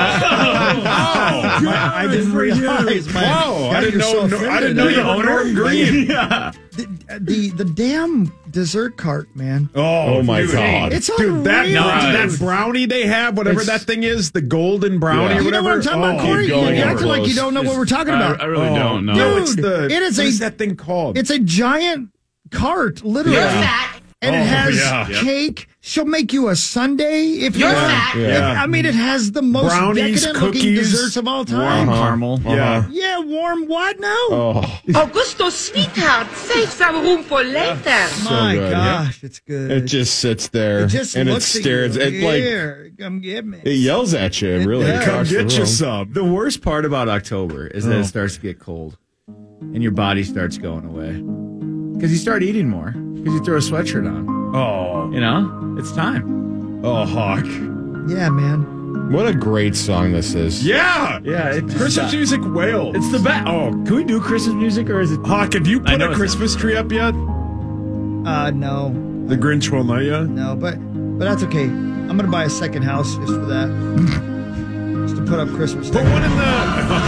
My- I didn't realize. My, Wow, I God, didn't you're so know. No, I offended. didn't know you were Norm Green. The, the the damn dessert cart, man. Oh, Oh, my dude. God. It's Dude, that, unreal. that brownie they have, whatever It's- that thing is, the golden brownie Yeah. or You know whatever. what I'm talking about, Oh, Corey? keep You're going. acting like you don't know what we're talking about. I, I really Oh, don't know. No, it's Dude, the. it is what a- is that thing called? It's a giant cart, literally. You're fat. And Oh, it has yeah. cake. She'll make you a sundae if You're you fat. if- Yeah. I mean, it has the most Brownies, decadent looking cookies, desserts of all time. Warm caramel. yeah. Yeah, warm what now? Oh, Augusto, sweetheart, save some room for later. My good, gosh, it's good. it just sits there It just and it looks stares. at you. It like Here, come get me. it yells at you. Really, does. Come across the get you room. some. The worst part about October is that it starts to get cold and your body starts going away. Because you start eating more. Because you throw a sweatshirt on. Oh, You know? It's time. oh, Hawk. Yeah, man. What a great song this is. Yeah, Yeah, it's Christmas music whales. It's the best. Oh, can we do Christmas music or is it? Hawk, have you I put know a it's- Christmas tree up yet? Uh, no, The Grinch will not yet. no, but but that's okay. I'm gonna buy a second house just for that, just to put up Christmas. Put things. one in the.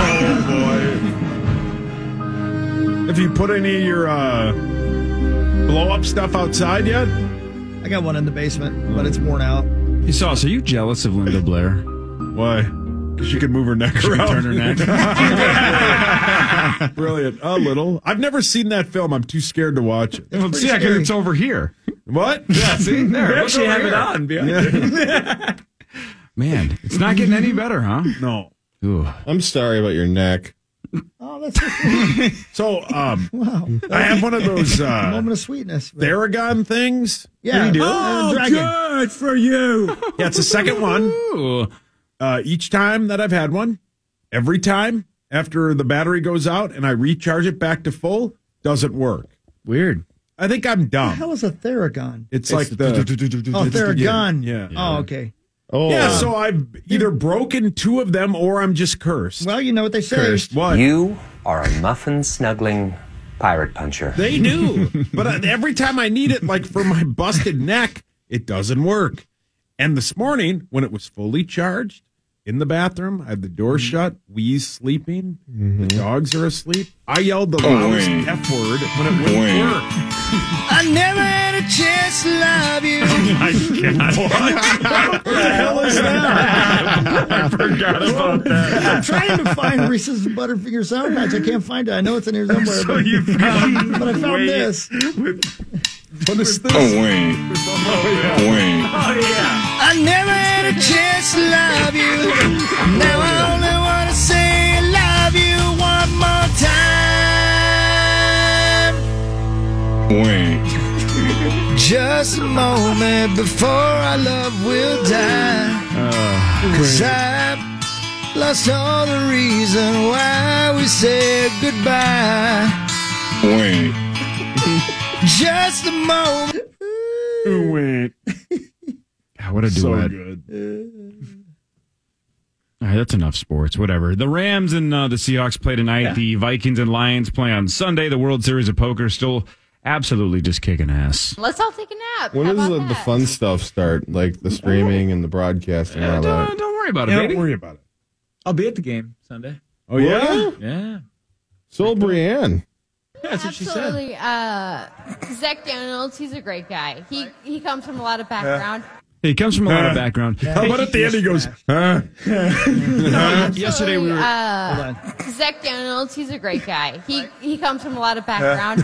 Oh boy. Have you put any of your uh, blow up stuff outside yet? I got one in the basement, but it's worn out. Hey, Sauce, are you jealous of Linda Blair? Why? Because she could move her neck She could around. turn her neck. Brilliant. A little. I've never seen that film. I'm too scared to watch it. Well, see, I can, it's over here. What? Yeah, see? There. We look actually over have it here. on. behind you. Man, it's not getting any better, huh? No. Ooh. I'm sorry about your neck. Oh, that's so sweet. So, um, Wow. I have one of those A uh, moment of sweetness. but- Theragun things. Yeah. You do? Uh, dragon. good for you. Yeah, it's the second one. Ooh. uh, each time that I've had one, every time after the battery goes out and I recharge it back to full, doesn't work. Weird. I think I'm dumb. What the hell is a Theragun? It's, it's like the, the oh Theragun. Yeah. yeah. Oh, okay. Oh. Yeah, so I've either broken two of them or I'm just cursed. Well, you know what they say. Cursed. What? You are a muffin snuggling pirate puncher. They do. But every time I need it, like for my busted neck, it doesn't work. And this morning, when it was fully charged in the bathroom, I had the door shut, Wee's sleeping, mm-hmm. the dogs are asleep. I yelled the loudest oh, F word when it wouldn't wait. work. I never had a chance to love you. Oh my God. What the hell is that? I forgot about that. I'm trying to find Reese's Butterfinger Sour Patch. I can't find it. I know it's in here somewhere. So but, you found but I found wait. this. What is this? Oh, wait. Oh, yeah. Wait. Oh, yeah. I never had a chance to love you. Now I only want to say I love you one more time. Wait. Just a moment before our love will die. Uh, Cause I lost all the reason why we said goodbye. Wait. Just a moment. Wait. God, what a duet. So good. All right, that's enough sports. Whatever. The Rams and uh, the Seahawks play tonight. Yeah. The Vikings and Lions play on Sunday. The World Series of Poker still absolutely just kicking ass. Let's all take a nap. When How does about the, the that? fun stuff start? Like the streaming and the broadcasting and all don't, that? don't worry about it, Yeah, baby. don't worry about it. I'll be at the game Sunday. Oh, yeah? Yeah. So, Brienne. Yeah, that's what she said. Absolutely. Uh, Zach Daniels, he's a great guy. He he comes from a lot of background. He comes from a lot of background. How about at the end he goes, huh? No, yesterday we were. Uh, Zach Daniels, he's a great guy. He he comes from a lot of background.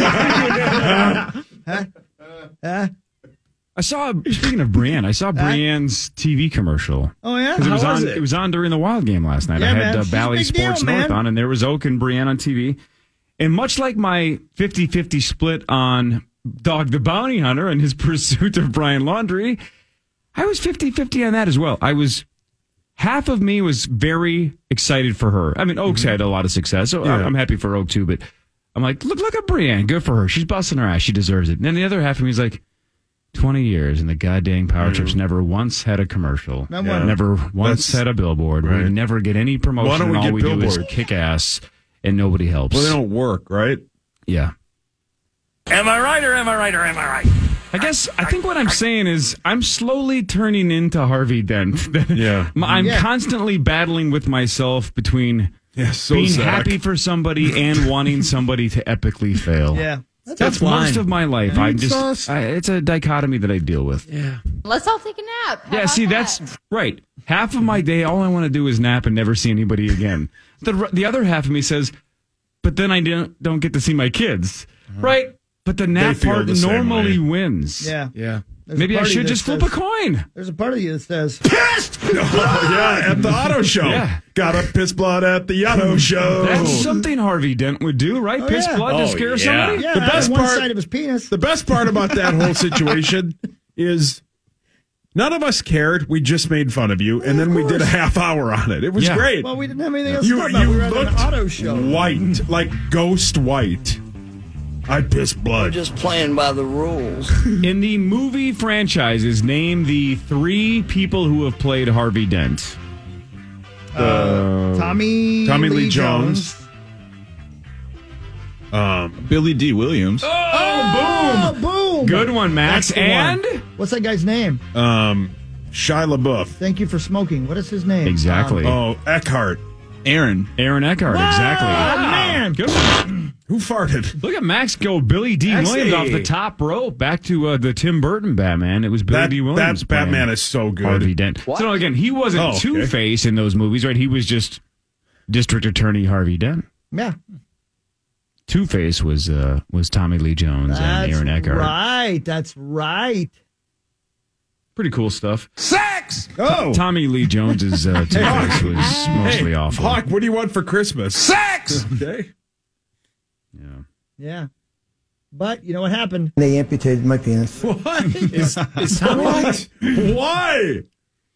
Huh? Huh? I saw. Speaking of Brienne, I saw Brienne's T V commercial. Oh yeah, Because it was How on. was It? was on during the Wild game last night. Yeah, I had man. uh, She's a Bally big deal, Sports North man. on, and there was Oak and Brienne on T V. And much like my fifty-fifty split on Dog the Bounty Hunter and his pursuit of Brian Laundrie, I was fifty-fifty on that as well. I was half of me was very excited for her. I mean, Oak's Mm-hmm. had a lot of success, so Yeah. I'm happy for Oak too. But I'm like, look, look at Brienne. Good for her. She's busting her ass. She deserves it. And then the other half of me is like, twenty years and the goddamn Power Mm. Trips never once had a commercial. Not one. Never once That's- had a billboard. We right. never get any promotion. Why don't we and all get we do is billboards? kick ass and nobody helps. Well, they don't work, right? Yeah. Am I right or am I right or am I right? I guess I think what I'm saying is I'm slowly turning into Harvey Dent. Yeah. I'm Yeah. constantly battling with myself between Yeah, so being Zach. happy for somebody and wanting somebody to epically fail. Yeah. That's, That's most fine. of my life. I'm Pizza just sauce? I, it's a dichotomy that I deal with. Yeah. Let's all take a nap. How Yeah, about see, that? that's right. Half of my day, all I want to do is nap and never see anybody again. The the other half of me says, but then I don't don't get to see my kids, right? But the nap feel part the same normally way. wins. Yeah. Yeah. There's a Maybe I part of you should that just flip says- a coin. There's a part of you that says, Oh, yeah, at the auto show. Yeah. Got a piss blood at the auto show. That's something Harvey Dent would do, right? Oh, Piss yeah. blood to Oh, scare yeah. somebody. yeah, The the best one part- side of his penis. The best part about that whole situation is none of us cared. We just made fun of you, and then we did a half hour on it. It was Yeah. great. Well, we didn't have anything else you to talk about. you We were at looked an auto show. white, like ghost white. I pissed blood. Just playing by the rules. In the movie franchises, name the three people who have played Harvey Dent. Uh, Tommy Tommy Lee Jones. Um, Billy D. Williams. Oh, boom! boom! Good one, Max. That's the And one. What's that guy's name? Um, Shia LaBeouf. Thank you for smoking. What is his name? exactly. Oh, Eckhart. Aaron. Aaron Eckhart. Exactly. Oh, man. Good one. Who farted? Look at Max go Billy D. Maxie. Williams off the top rope back to uh, the Tim Burton Batman. It was Billy That, D. Williams. that playing Batman is so good. Harvey Dent. So no, again, he wasn't Oh, okay. Two-Face in those movies, right? He was just District Attorney Harvey Dent. Yeah. Two-Face was uh, was Tommy Lee Jones That's and Aaron Eckhart. right. That's right. Pretty cool stuff. Sex! Oh. Tommy Lee Jones's uh, Two-Face was mostly Hey, awful. Hawk, what do you want for Christmas? Sex! Okay. Yeah. Yeah. But you know what happened? They amputated my penis. What? Is, is Tommy what? Why?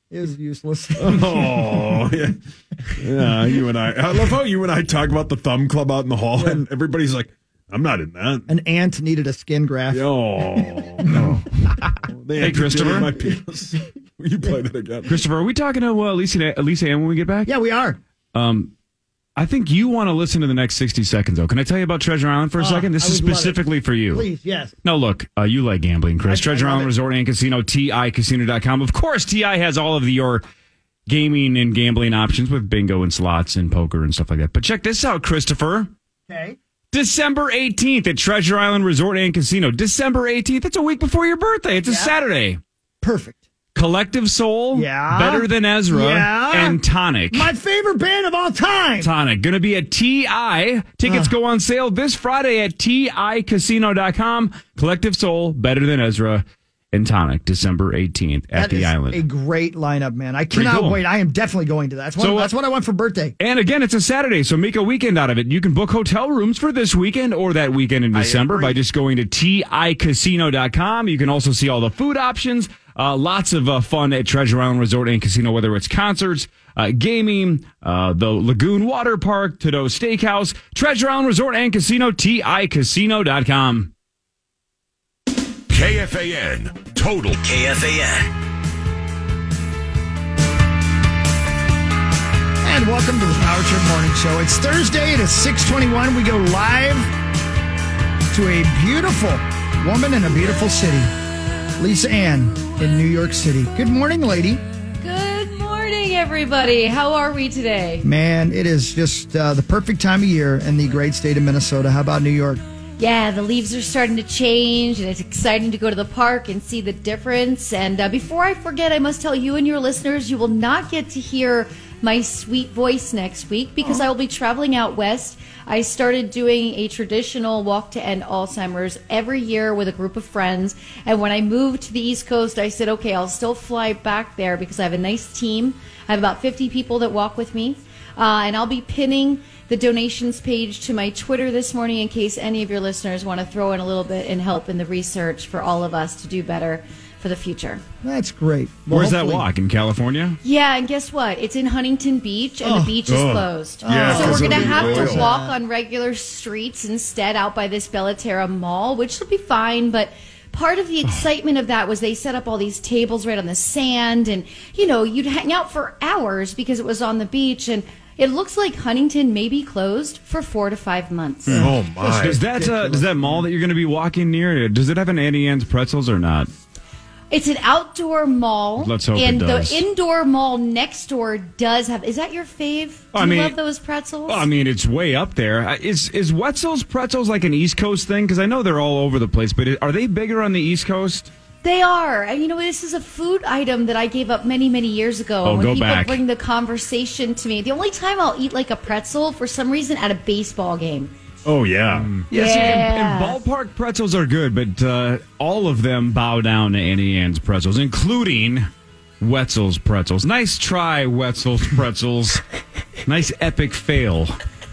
It was useless. Oh, yeah. Yeah, you and I. I love how you and I talk about the thumb club out in the hall, yeah. and everybody's like, I'm not in that. An ant needed a skin graft. Oh, no. Hey, Christopher. My penis. Will you play that again? Christopher, are we talking to uh, Lisa, Lisa Ann when we get back? Yeah, we are. Um, I think you want to listen to the next sixty seconds, though. Can I tell you about Treasure Island for a Oh, second? This I is would love specifically it. for you. Please, yes. No, look, uh, you like gambling, Chris. I- Treasure I love Island it. Resort and Casino, T I casino dot com. Of course, T I has all of the, your gaming and gambling options with bingo and slots and poker and stuff like that. But check this out, Christopher. Okay. December eighteenth at Treasure Island Resort and Casino. December eighteenth. It's a week before your birthday. It's a Yeah. Saturday. Perfect. Collective Soul, Yeah. Better Than Ezra, Yeah. and Tonic. My favorite band of all time. Tonic. Going to be at T I. Tickets Uh. go on sale this Friday at T I casino dot com. Collective Soul, Better Than Ezra, and Tonic, December eighteenth at That the is island. a great lineup, man. I Pretty cannot cool. wait. I am definitely going to that. That's what, So, uh, that's what I want for birthday. And again, it's a Saturday, so make a weekend out of it. You can book hotel rooms for this weekend or that weekend in December by just going to T I casino dot com. You can also see all the food options. Uh, lots of uh, fun at Treasure Island Resort and Casino, whether it's concerts, uh, gaming, uh, the Lagoon Water Park, Todeau's Steakhouse, Treasure Island Resort and Casino, T I casino dot com. K F A N, Total K F A N. And welcome to the Power Trip Morning Show. It's Thursday. It is six twenty-one. We go live to a beautiful woman in a beautiful city. Lisa Ann in New York City. Good morning, lady. Good morning, everybody. How are we today? Man, it is just uh, the perfect time of year in the great state of Minnesota. How about New York? Yeah, the leaves are starting to change, and it's exciting to go to the park and see the difference. And uh, before I forget, I must tell you and your listeners, you will not get to hear my sweet voice next week because I will be traveling out west. I started doing a traditional walk to end Alzheimer's every year with a group of friends. And when I moved to the East Coast, I said, okay, I'll still fly back there because I have a nice team. I have about fifty people that walk with me. Uh, and I'll be pinning the donations page to my Twitter this morning in case any of your listeners want to throw in a little bit and help in the research for all of us to do better for the future. That's great. Well, Where's that hopefully- walk? In California? Yeah, and guess what? It's in Huntington Beach, and Oh. the beach is Oh. closed. Yeah, so 'cause we're of going to the have oil. to walk on regular streets instead out by this Bellaterra Mall, which will be fine, but part of the excitement of that was they set up all these tables right on the sand, and, you know, you'd hang out for hours because it was on the beach, and it looks like Huntington may be closed for four to five months. Oh, my. Does that, uh, does that mall that you're going to be walking near, does it have an Auntie Anne's pretzels or not? It's an outdoor mall. Let's hope it and does. the indoor mall next door does have. Is that your fave? Do I you mean- love those pretzels? Well, I mean, it's way up there. Uh, Is is Wetzel's pretzels like an East Coast thing? Because I know they're all over the place, but are they bigger on the East Coast? They are. And you know, this is a food item that I gave up many, many years ago. Oh, when go people back. bring the conversation to me, the only time I'll eat like a pretzel, for some reason, at a baseball game. Oh, yeah. Yeah, see, and, Yeah. and ballpark pretzels are good, but uh, all of them bow down to Auntie Anne's pretzels, including Wetzel's pretzels. Nice try, Wetzel's pretzels. Nice epic fail.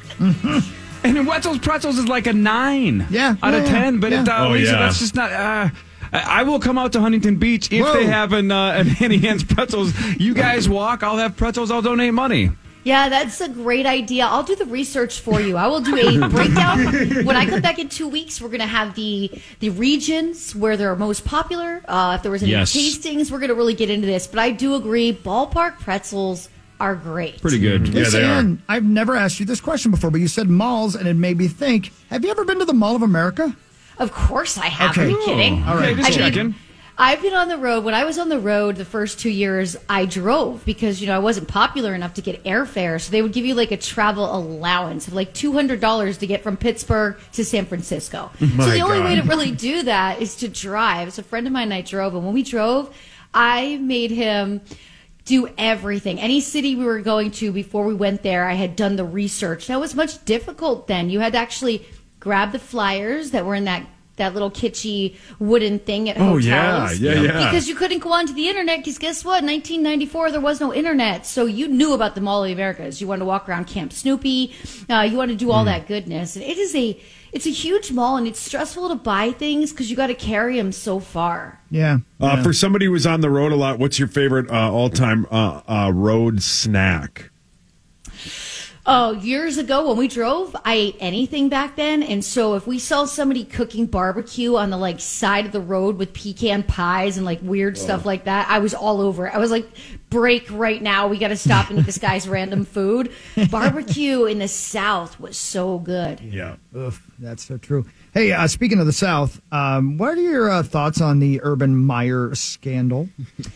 And then Wetzel's pretzels is like a nine Yeah, out of yeah, ten, but yeah. it, uh, Oh, Lisa, yeah. that's just not. Uh, I I will come out to Huntington Beach if Whoa. they have an, uh, an Auntie Anne's pretzels. You guys walk, I'll have pretzels, I'll donate money. Yeah, that's a great idea. I'll do the research for you. I will do a breakdown. When I come back in two weeks, we're going to have the the regions where they're most popular. Uh, if there was any Yes. tastings, we're going to really get into this. But I do agree, ballpark pretzels are great. Pretty good. Yeah, Lisa they are. Ann, I've never asked you this question before, but you said malls, and it made me think. Have you ever been to the Mall of America? Of course I have. Okay. Are you kidding? All right. Okay, just I mean, checking. I've been on the road. When I was on the road the first two years, I drove because, you know, I wasn't popular enough to get airfare. So they would give you like a travel allowance of like two hundred dollars to get from Pittsburgh to San Francisco. so the only way to really do that is to drive. So a friend of mine and I drove. And when we drove, I made him do everything. Any city we were going to before we went there, I had done the research. That was much difficult then. You had to actually grab the flyers that were in that that little kitschy wooden thing at Oh, hotels. yeah, yeah, yeah. Because you couldn't go onto the internet, because guess what? nineteen ninety-four, there was no internet. So you knew about the Mall of the Americas. You wanted to walk around Camp Snoopy. Uh, you wanted to do all that goodness. And it is a it's a huge mall, and it's stressful to buy things because you got to carry them so far. Yeah. Uh, yeah. For somebody who's on the road a lot, what's your favorite uh, all-time uh, uh, road snack? Oh, years ago when we drove, I ate anything back then. And so if we saw somebody cooking barbecue on the like side of the road with pecan pies and like weird stuff like that, I was all over it. I was like, break right now. We got to stop and eat this guy's random food. Barbecue in the South was so good. Yeah. Ugh, that's so true. Hey, uh, speaking of the South, um, what are your uh, thoughts on the Urban Meyer scandal?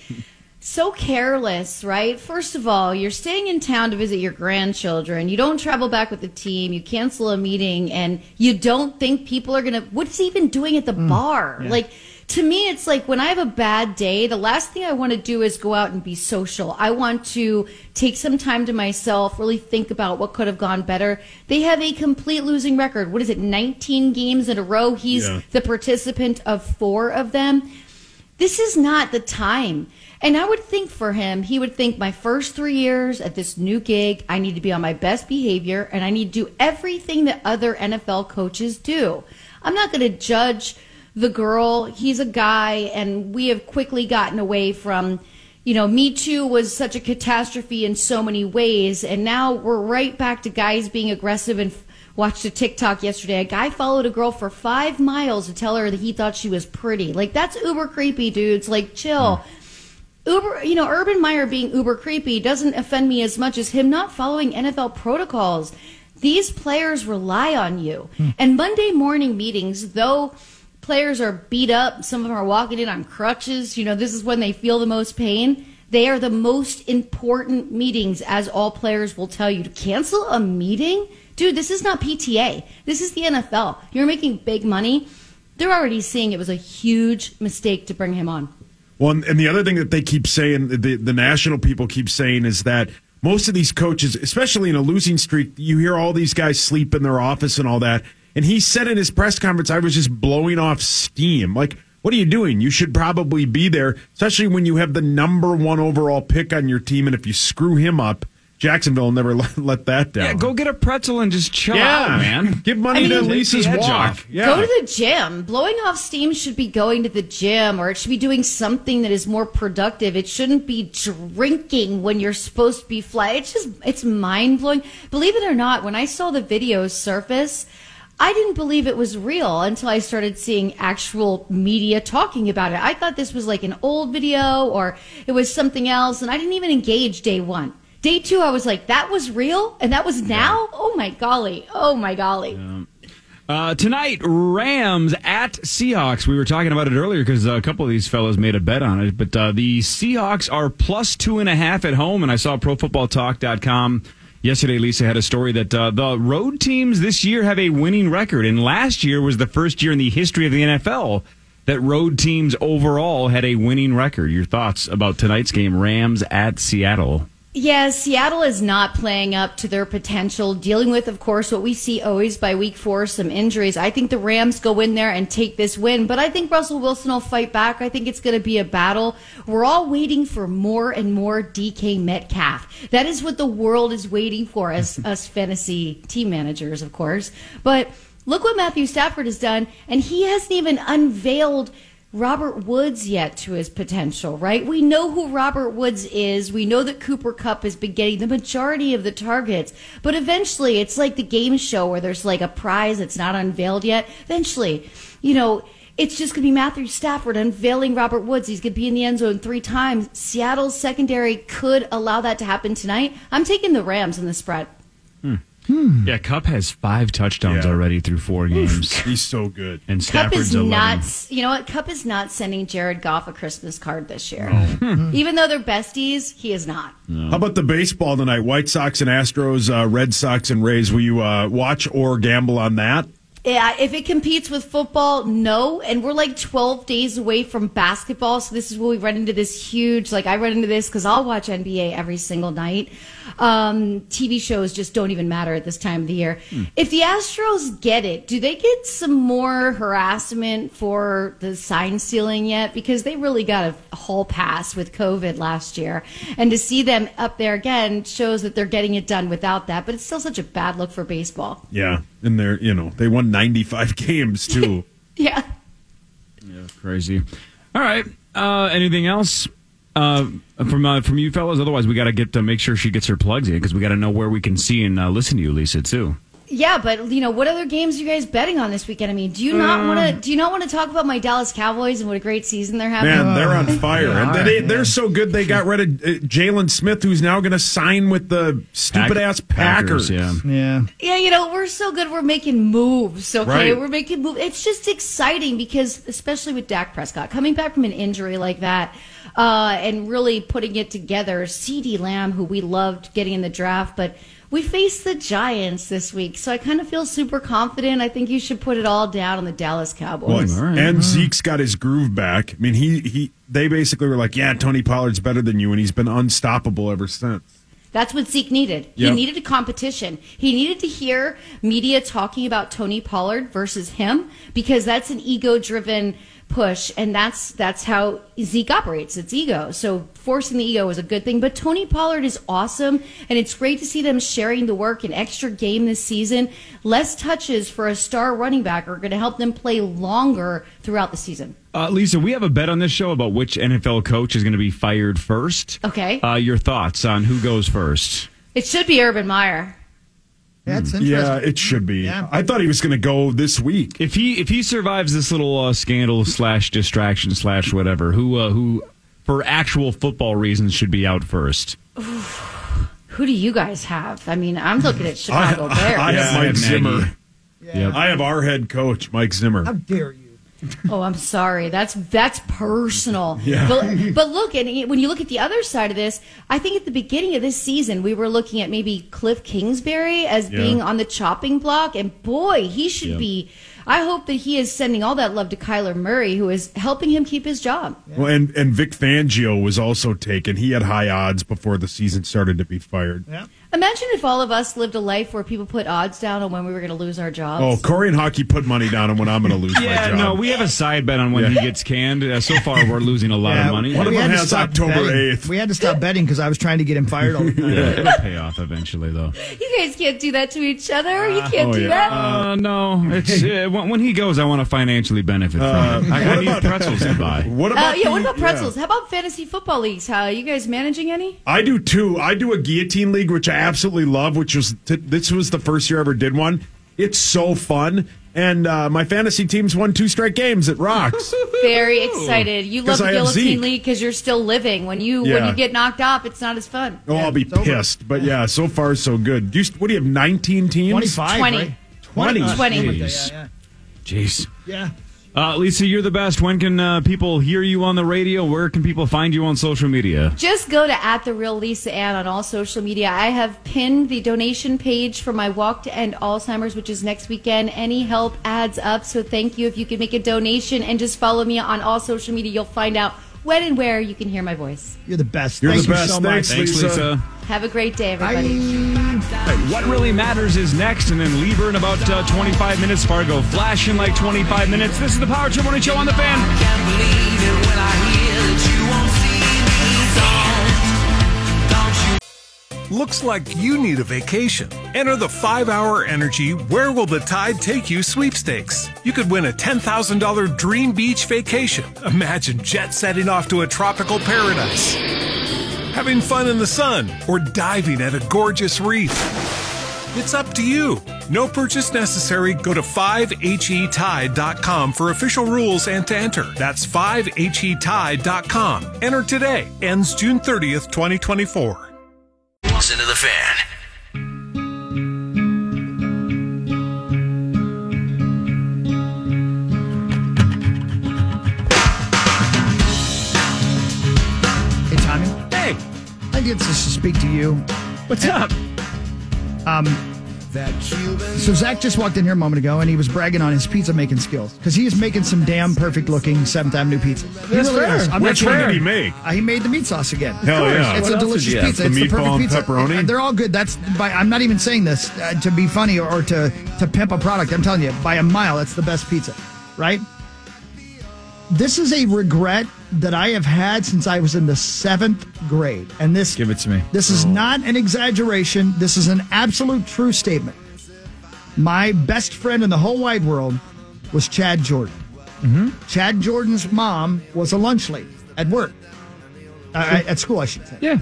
So careless, right? First of all, you're staying in town to visit your grandchildren. You don't travel back with the team. You cancel a meeting, and you don't think people are going to... What's he even doing at the mm, bar? Yeah. Like, to me, it's like when I have a bad day, the last thing I want to do is go out and be social. I want to take some time to myself, really think about what could have gone better. They have a complete losing record. What is it, nineteen games in a row? He's yeah. the participant of four of them. This is not the time. And I would think for him, he would think my first three years at this new gig, I need to be on my best behavior and I need to do everything that other N F L coaches do. I'm not going to judge the girl. He's a guy, and we have quickly gotten away from, you know, Me Too was such a catastrophe in so many ways. And now we're right back to guys being aggressive. And watched a TikTok yesterday. A guy followed a girl for five miles to tell her that he thought she was pretty. Like, that's uber creepy, dudes. Like, chill. Mm. Uber, you know, Urban Meyer being uber creepy doesn't offend me as much as him not following N F L protocols. These players rely on you. Hmm. And Monday morning meetings, though players are beat up, some of them are walking in on crutches, you know, this is when they feel the most pain. They are the most important meetings, as all players will tell you. To cancel a meeting? Dude, this is not P T A. This is the N F L. You're making big money. They're already seeing it was a huge mistake to bring him on. Well, and the other thing that they keep saying, the, the national people keep saying, is that most of these coaches, especially in a losing streak, you hear all these guys sleep in their office and all that. And he said in his press conference, I was just blowing off steam. Like, what are you doing? You should probably be there, especially when you have the number one overall pick on your team. And if you screw him up, Jacksonville will never let, let that down. Yeah, go get a pretzel and just chill yeah. out, man. Give money I mean, to Lisa's walk. Yeah. Go to the gym. Blowing off steam should be going to the gym, or it should be doing something that is more productive. It shouldn't be drinking when you're supposed to be fly. It's just, it's mind-blowing. Believe it or not, when I saw the videos surface, I didn't believe it was real until I started seeing actual media talking about it. I thought this was like an old video or it was something else, and I didn't even engage day one. Day two, I was like, that was real? And that was now? Yeah. Oh, my golly. Oh, my golly. Yeah. Uh, tonight, Rams at Seahawks. We were talking about it earlier because a couple of these fellows made a bet on it. But uh, the Seahawks are plus two and a half at home. And I saw pro football talk dot com yesterday. Lisa had a story that uh, the road teams this year have a winning record. And last year was the first year in the history of the N F L that road teams overall had a winning record. Your thoughts about tonight's game, Rams at Seattle? Yeah, Seattle is not playing up to their potential, dealing with, of course, what we see always by week four, some injuries. I think the Rams go in there and take this win, but I think Russell Wilson will fight back. I think it's going to be a battle. We're all waiting for more and more D K Metcalf. That is what the world is waiting for as us fantasy team managers, of course. But look what Matthew Stafford has done, and he hasn't even unveiled Robert Woods yet to his potential, right? We know who Robert Woods is. We know that Cooper Kupp has been getting the majority of the targets. But eventually, it's like the game show where there's like a prize that's not unveiled yet. Eventually, you know, it's just going to be Matthew Stafford unveiling Robert Woods. He's going to be in the end zone three times. Seattle's secondary could allow that to happen tonight. I'm taking the Rams in the spread. Hmm. Hmm. Yeah, Kupp has five touchdowns yeah. already through four games. Oof. He's so good. And Kupp Stafford's is eleven. not, you know what? Kupp is not sending Jared Goff a Christmas card this year. No. Even though they're besties, he is not. No. How about the baseball tonight? White Sox and Astros, uh, Red Sox and Rays. Will you uh, watch or gamble on that? Yeah, if it competes with football, no. And we're like twelve days away from basketball, so this is where we run into this huge, like I run into this because I'll watch N B A every single night. Um, T V shows just don't even matter at this time of the year. Hmm. If the Astros get it, do they get some more harassment for the sign stealing yet? Because they really got a hall pass with COVID last year. And to see them up there again shows that they're getting it done without that. But it's still such a bad look for baseball. Yeah. And they're, you know, they won ninety-five games, too. Yeah. Yeah, crazy. All right. Uh, anything else uh, from uh, from you fellas? Otherwise, we got to get to make sure she gets her plugs in because we got to know where we can see and uh, listen to you, Lisa, too. Yeah, but you know, what other games are you guys betting on this weekend? I mean, do you not want to? Do you not want to talk about my Dallas Cowboys and what a great season they're having? Man, they're on fire, They and are, they, yeah. they're so good. They got rid of uh, Jalen Smith, who's now going to sign with the stupid ass Packers. Packers, yeah. Yeah. Yeah, you know, we're so good. We're making moves, okay? Right. We're making moves. It's just exciting because, especially with Dak Prescott, coming back from an injury like that uh, and really putting it together. CeeDee Lamb, who we loved getting in the draft, but we face the Giants this week, so I kind of feel super confident. I think you should put it all down on the Dallas Cowboys. Well, and Zeke's got his groove back. I mean, he, he they basically were like, yeah, Tony Pollard's better than you, and he's been unstoppable ever since. That's what Zeke needed. He Yep. needed a competition. He needed to hear media talking about Tony Pollard versus him because that's an ego-driven push, and that's that's how Zeke operates. It's ego. So forcing the ego is a good thing. But Tony Pollard is awesome, and it's great to see them sharing the work. An extra game this season, less touches for a star running back are going to help them play longer throughout the season. Uh, Lisa, we have a bet on this show about which N F L coach is going to be fired first. Okay. Uh, your thoughts on who goes first? It should be Urban Meyer. That's interesting. Yeah, it should be. Yeah. I thought he was going to go this week. If he if he survives this little uh, scandal slash distraction slash whatever, who uh, who for actual football reasons should be out first? Who do you guys have? I mean, I'm looking at Chicago I, Bears. I have Yeah, I Mike have Zimmer. Nagy. Yep. I have our head coach, Mike Zimmer. How dare you? Oh, I'm sorry. That's that's personal. Yeah. But, but look, and when you look at the other side of this, I think at the beginning of this season, we were looking at maybe Cliff Kingsbury as Yeah. being on the chopping block, and boy, he should Yeah. be. I hope that he is sending all that love to Kyler Murray, who is helping him keep his job. Well, and, and Vic Fangio was also taken. He had high odds before the season started to be fired. Yeah. Imagine if all of us lived a life where people put odds down on when we were going to lose our jobs. Oh, Corey and Hockey put money down on when I'm going to lose my Yeah, job. no, we have a side bet on when Yeah. he gets canned. Uh, so far, we're losing a lot Yeah, of money. One of we them had to has stop October betting. eighth. We had to stop betting because I was trying to get him fired all the time. Yeah, it'll pay off eventually, though. You guys can't do that to each other. You can't oh, do yeah. that. Uh, no, it's uh, when, when he goes, I want to financially benefit from Uh, it. I, I what need about- pretzels to buy. What Uh, about yeah, the- what about pretzels? yeah. How about fantasy football leagues? How are you guys managing any? I do too. I do a guillotine league, which I absolutely love. Which was t- this was the first year I ever did one. It's so fun, and uh, my fantasy team's won two straight games. It rocks. Very excited. You love 'Cause the I have guillotine Zeke. league because you're still living. When you when Yeah. you get knocked off, it's not as fun. Oh, I'll be it's over. pissed. But yeah, so far so good. Do you, what do you have? Nineteen teams. twenty-five, Twenty. right? Twenty. Uh, Twenty. Jeez. Yeah, Jeez. yeah. Uh, Lisa, you're the best. When can uh, people hear you on the radio? Where can people find you on social media? Just go to at the real Lisa Ann on all social media. I have pinned the donation page for my Walk to End Alzheimer's, which is next weekend. Any help adds up, so thank you. If you can make a donation and just follow me on all social media, you'll find out when and where you can hear my voice. You're the best. You're Thank the you best. so Thanks, much. Thanks, Lisa. Have a great day, everybody. Hey, what really matters is next, and then Lieber in about uh, twenty-five minutes. Fargo Flash in like twenty-five minutes. This is the Power Trip Morning Show on the Fan. Can't believe it when I hear that you won't see me. Don't you? Looks like you need a vacation. Enter the five hour Energy Where Will the Tide Take You sweepstakes. You could win a ten thousand dollars dream beach vacation. Imagine jet setting off to a tropical paradise, having fun in the sun, or diving at a gorgeous reef. It's up to you. No purchase necessary. Go to five H E tide dot com for official rules and to enter. That's five H E tide dot com. Enter today. Ends June thirtieth, twenty twenty-four. Listen to the Fan. Hey, Tommy. Hey, I get to speak to you. what's up? Um, so Zach just walked in here a moment ago, and he was bragging on his pizza making skills because he is making some damn perfect looking Seventh Avenue pizza. He That's really fair. is. I'm Which not one kidding. did he make? Uh, he made the meat sauce again. Hell yeah. It's What a else delicious did you have? pizza. The It's the meatball perfect and pizza. pepperoni? And they're all good. That's by. I'm not even saying this uh, to be funny or, or to to pimp a product. I'm telling you, by a mile, that's the best pizza, right? This is a regret that I have had since I was in the seventh grade, and this Give it to me. This is not an exaggeration. This is an absolute true statement. My best friend in the whole wide world was Chad Jordan. Mm-hmm. Chad Jordan's mom was a lunch lady at work. Uh, at school, I should say. Yeah.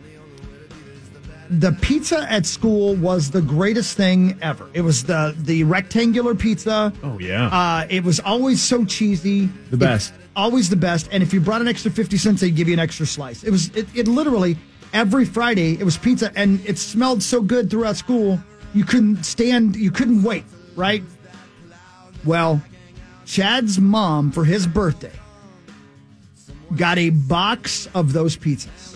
The pizza at school was the greatest thing ever. It was the the rectangular pizza. Oh, yeah. Uh, it was always so cheesy. The best. It, always the best. And if you brought an extra fifty cents, they'd give you an extra slice. It was it, it literally every Friday it was pizza, and it smelled so good throughout school. You couldn't stand. You couldn't wait. Right. Well, Chad's mom for his birthday got a box of those pizzas.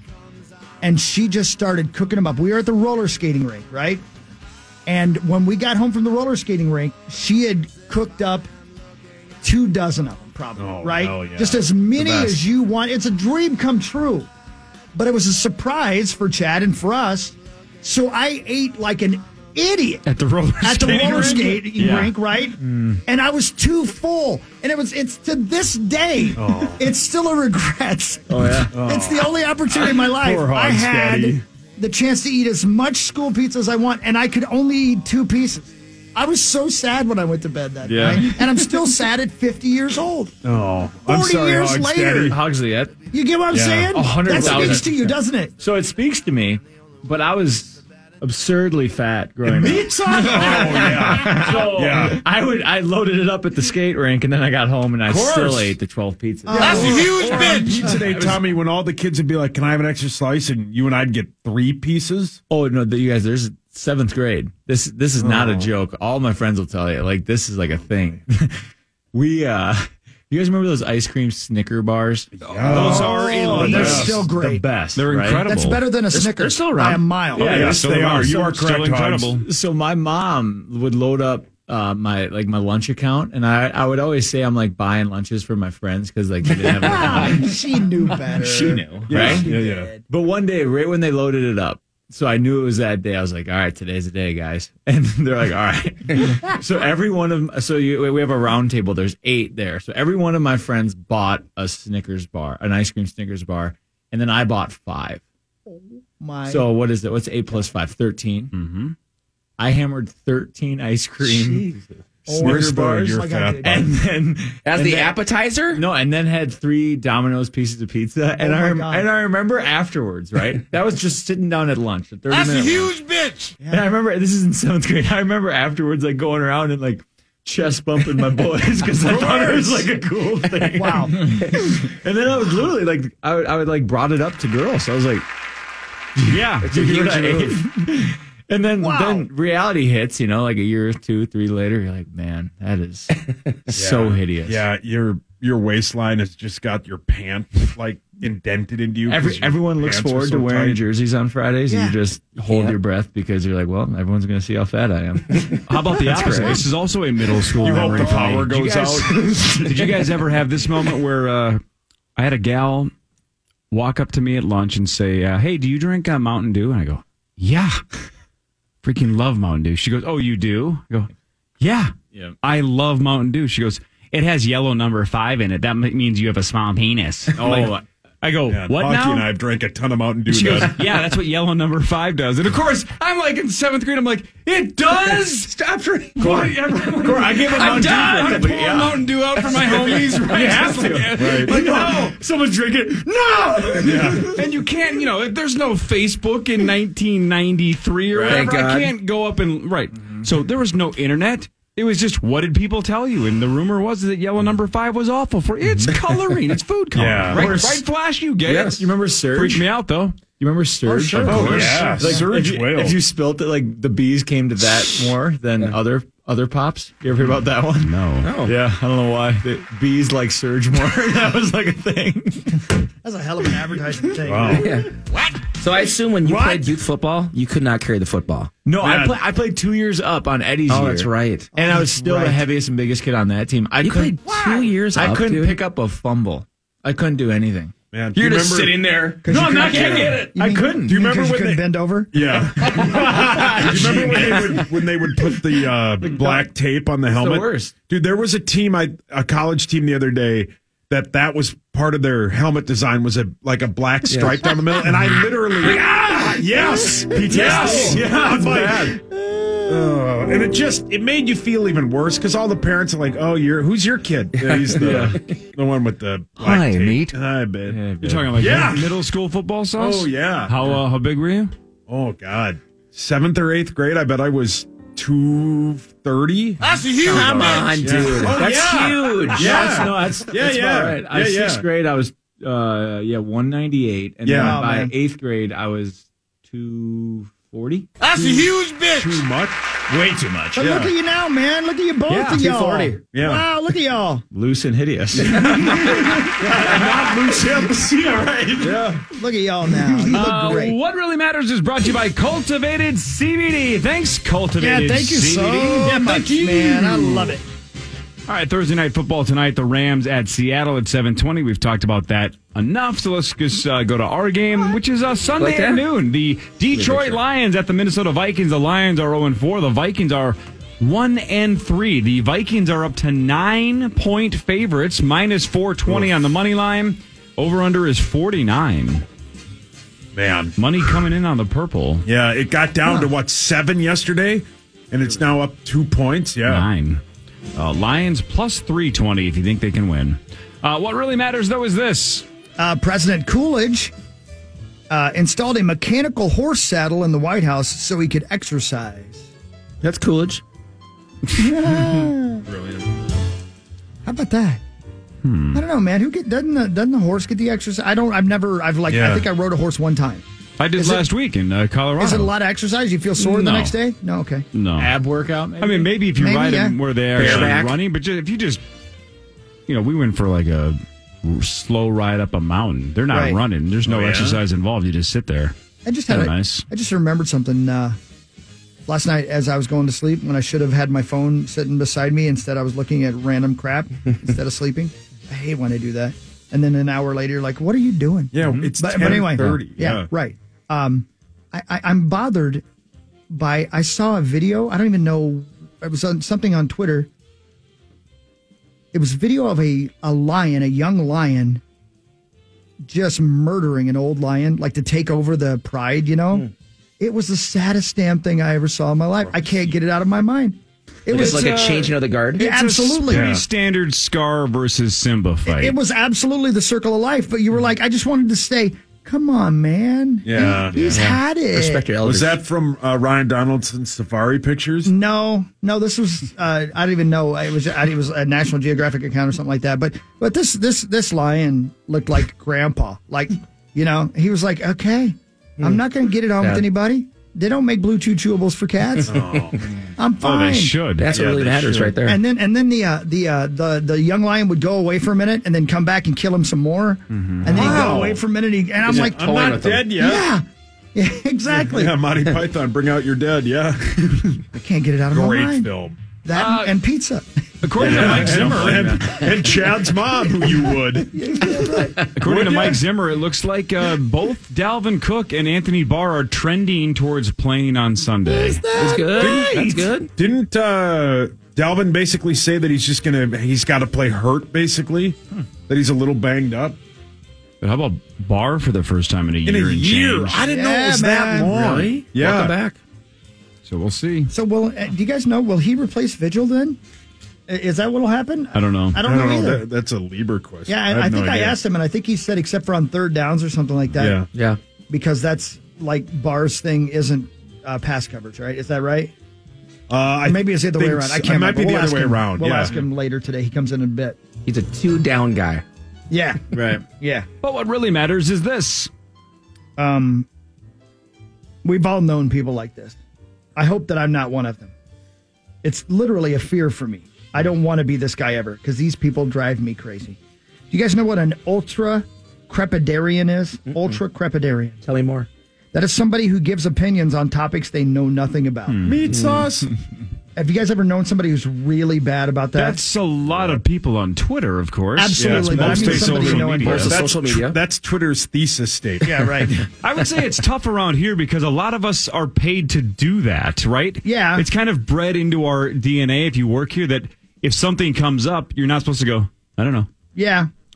And she just started cooking them up. We were at the roller skating rink, right? And when we got home from the roller skating rink, she had cooked up two dozen of them, probably, Oh, right? hell yeah. Just as many The best. as you want. It's a dream come true. But it was a surprise for Chad and for us. So I ate like an idiot At the roller at the skating roller rink? skating Yeah. rink, right? And I was too full, and it was. It's to this day, it's still a regret. Oh, yeah. It's the only opportunity in my life Poor I Hogs had Daddy. the chance to eat as much school pizza as I want, and I could only eat two pieces. I was so sad when I went to bed that Yeah. night, and I'm still sad at fifty years old. Oh, I'm forty sorry, years Hogs later. Daddy. Hogsley, that, You get what I'm Yeah. saying? A hundred That speaks thousand. to you, doesn't it? so it speaks to me, but I was absurdly fat growing up. Pizza? Oh, yeah. So Yeah. I would I loaded it up at the skate rink, and then I got home and I course. still ate the twelve pizzas. That's a huge bitch. Pizza Day, Tommy, when all the kids would be like, can I have an extra slice? And you and I'd get three pieces. Oh no, the- you guys, there's seventh grade. This this is not a Oh. joke. All my friends will tell you, like this is like a thing. we uh you guys remember those ice cream Snicker bars? Those are Oh, elite. they're Yes. still great. The best. They're right? incredible. That's better than a They're- Snickers. they're still around. by a mile. Yeah, yes, still they around. are. You Still- are still correct, Hogs. incredible. So my mom would load up uh, my like my lunch account, and I, I would always say I'm like buying lunches for my friends because like they didn't have enough money. She knew better. She knew, Yeah, right? yeah, yeah. But one day, right when they loaded it up, so I knew it was that day. I was like, "All right, today's the day, guys." And they're like, "All right." So every one of them, so you, we have a round table. There's eight there. So every one of my friends bought a Snickers bar, an ice cream Snickers bar, and then I bought five. My. So what is it? What's eight plus five? Thirteen. Mm-hmm. I hammered thirteen ice cream Snickers Orange bars, You're like I fat. did. and then As and the then- appetizer? No, and then had three Domino's pieces of pizza, and Oh I my rem- God. and I remember afterwards, right? That was just sitting down at lunch. A thirty That's a minute huge lunch. bitch. And I remember this is in seventh grade. I remember afterwards, like going around and like chest bumping my boys because I thought it was like a cool thing. Wow. And then I was literally like, I would, I would like brought it up to girls. So I was like, Yeah. "Did you hear what I huge ate?" And then, Wow. then reality hits, you know, like a year or two, three later, you're like, man, that is so Yeah. hideous. Yeah, your your waistline has just got your pants like indented into you. 'cause Every, your everyone looks pants are forward so to wearing tight. jerseys on Fridays, Yeah. and you just hold Yeah. your breath because you're like, well, everyone's going to see how fat I am. How about the opposite? This is also a middle school You hope memory the for me. power Did you goes guys- out. Did you guys ever have this moment where uh, I had a gal walk up to me at lunch and say, uh, "Hey, do you drink uh, Mountain Dew?" And I go, "Yeah, freaking love Mountain Dew." She goes, "Oh, you do?" I go, "Yeah, Yeah. I love Mountain Dew." She goes, "It has yellow number five in it. That m- means you have a small penis." I'm Oh, like- I go, Yeah, "What Honky now?" and I have drank a ton of Mountain Dew. She goes, then. "Yeah, that's what yellow number five does." And of course, I'm like in seventh grade. I'm like, "It does." Stop drinking. Corey, I gave him I'm Mountain Dew done. for a I'm couple- pouring yeah. Mountain Dew out for my homies. Right? You have Just to. like, Right. like, no, someone's drinking. No, Yeah. and you can't. You know, there's no Facebook in nineteen ninety-three or Thank whatever. I God. can't go up and right. So there was no internet. It was just, what did people tell you? And the rumor was that yellow number five was awful for it's coloring. It's food coloring. Yeah. Right, Or s- right, Flash, you get Yes, it. you remember Surge? Freaked me out though. You remember Surge? sure. Of Oh, course. yeah. Like, Surge if you, whale. if you spilt it, like the bees came to that more than other other pops. You ever hear about that one? No. No. Yeah, I don't know why. The bees like Surge more. That was like a thing. That's a hell of an advertising thing. Wow. Yeah. What? So I assume when you What? played youth football, you could not carry the football. No, I Yeah. play, I played two years up on Eddie's Oh, year. that's right. And I was still Right. the heaviest and biggest kid on that team. I You couldn't, played two years I up, couldn't dude? pick up a fumble. I couldn't do anything. Man, do You're you just remember- sitting there. you No, I'm not couldn't gonna get get it. it. You I mean- couldn't. Do you remember Because you when couldn't they- bend over? Yeah. Do you remember when they would when they would put the uh, black tape on the helmet? worst. Dude, there was a team, I a college team the other day that that was part of their helmet design was a like a black stripe down the middle, and I literally ah yes, P T S D. Yes. Yeah, I'm it's like, bad. Oh, and it just it made you feel even worse because all the parents are like, "Oh, you're who's your kid?" Yeah, he's the the one with the black Hi, tape. mate. Hi, babe. You're talking like Yeah. middle school football sauce? Oh yeah. How uh, how big were you? Oh God, seventh or eighth grade. I bet I was two thirty. That's huge. Come on, Yeah. dude. Oh, That's yeah. huge. Yeah. That's, no, that's, Yeah, that's yeah. about right. I Yeah, was yeah. sixth grade, I was, uh, yeah, one ninety-eight. And Yeah. then Oh, by man. eighth grade, I was two forty. That's a huge bitch. Too much. Way too much. But look at you now, man. Look at you both Yeah, of y'all. two forty. Yeah. Wow, look at y'all. Loose and hideous. Not loose hips. Yeah, right. Yeah. Look at y'all now. You look Uh, great. what really matters is brought to you by Cultivated C B D. Thanks, Cultivated Yeah, thank you C B D. so much, man. I love it. All right, Thursday night football tonight. The Rams at Seattle at seven twenty. We've talked about that enough, so let's just uh, go to our game, which is uh, Sunday Right there? at noon. The Detroit Lions at the Minnesota Vikings. The Lions are oh and four. The Vikings are one and three. The Vikings are up to nine-point favorites, minus four twenty on the money line. Over-under is forty-nine. Man. Money coming in on the purple. Yeah, it got down to what, seven yesterday, and it's now up two points. Yeah, Nine. Uh, Lions plus three twenty if you think they can win. Uh, what really matters, though, is this. Uh, President Coolidge uh, installed a mechanical horse saddle in the White House so he could exercise. That's Coolidge. Brilliant. How about that? Hmm. I don't know, man. Who get doesn't the, doesn't the horse get the exercise? I don't. I've never. I've like. Yeah. I think I rode a horse one time. I did Is it- last week in uh, Colorado. Is it a lot of exercise? You feel sore the No. next day? No. Okay. No. Ab workout, maybe? I mean, maybe if you Maybe, ride them yeah. where they are actually Bareback. running, but ju- if you just, you know, we went for like a r- slow ride up a mountain. They're not Right. running. There's no Oh, yeah? exercise involved. You just sit there. I just had. Kinda A, nice. I just remembered something uh, last night as I was going to sleep when I should have had my phone sitting beside me. Instead, I was looking at random crap instead of sleeping. I hate when I do that. And then an hour later, you're like, "What are you doing?" Yeah, it's But, but anyway, ten thirty. yeah, Yeah. right. Um, I, I, I'm bothered by. I saw a video. I don't even know. It was on something on Twitter. It was a video of a a lion, a young lion, just murdering an old lion, like to take over the pride. You know, it was the saddest damn thing I ever saw in my life. I can't get it out of my mind. It It was was like a uh, changing of the guard. Yeah, absolutely. It's a pretty standard Scar versus Simba fight. It was absolutely the circle of life. But you were like, I just wanted to say, come on, man. Yeah. He- he's Yeah. had it. Respect your elders. Was that from uh, Ryan Donaldson's safari pictures? No, no. This was uh, I don't even know. It was it was a National Geographic account or something like that. But but this this this lion looked like Grandpa. Like, you know, he was like, okay, I'm not going to get it on with Sad. anybody. They don't make Bluetooth chewables for cats. I'm fine. Oh, they should. That's Yeah, what really they matters should. right there. And then and then the uh, the uh, the the young lion would go away for a minute and then come back and kill him some more. And then he'd go Wow. away for a minute. And I'm like, I'm toying not with them. dead yet. yeah, yeah, exactly. Yeah, Monty Python, bring out your dead. Yeah, I can't get it out of my great mind. film. That Uh, and pizza. According to Mike Zimmer, and, and Chad's mom, who you would. according to Would ya? Mike Zimmer, it looks like uh, both Dalvin Cook and Anthony Barr are trending towards playing on Sunday. That's good. That's good. Didn't uh, Dalvin basically say that he's just gonna he's got to play hurt basically? That he's a little banged up But how about Barr for the first time in a in year a and year. change? I didn't know Yeah, it was that man. long. Really? Yeah. Welcome back. So we'll see. So, will uh, do you guys know? Will he replace Vigil then? I- Is that what'll happen? I don't know. I don't, know, either. That, that's a Lieber question. yeah, I, have I no think I idea. asked him, and I think he said except for on third downs or something like that. Yeah. Yeah. Because that's like Barr's thing isn't uh, pass coverage, right? Is that right? Uh, I Or maybe it's the other way think around. I so. can't It might remember. be the We'll other ask way him- around. We'll yeah. ask him later today. He comes in in a bit. He's a two down guy. Yeah, Right. yeah. But what really matters is this. Um, we've all known people like this. I hope that I'm not one of them. It's literally a fear for me. I don't want to be this guy ever because these people drive me crazy. Do you guys know what an ultra crepidarian is? Mm-mm. Ultra crepidarian. Tell me more. That is somebody who gives opinions on topics they know nothing about. Hmm. Meat sauce. Have you guys ever known somebody who's really bad about that? That's a lot of people on Twitter, of course. Absolutely, but I Most mean of somebody social knowing media. most of That's social media. tr- that's Twitter's thesis statement. Yeah, right. I would say it's tough around here because a lot of us are paid to do that, right? Yeah. It's kind of bred into our D N A if you work here that if something comes up, you're not supposed to go, I don't know. Yeah.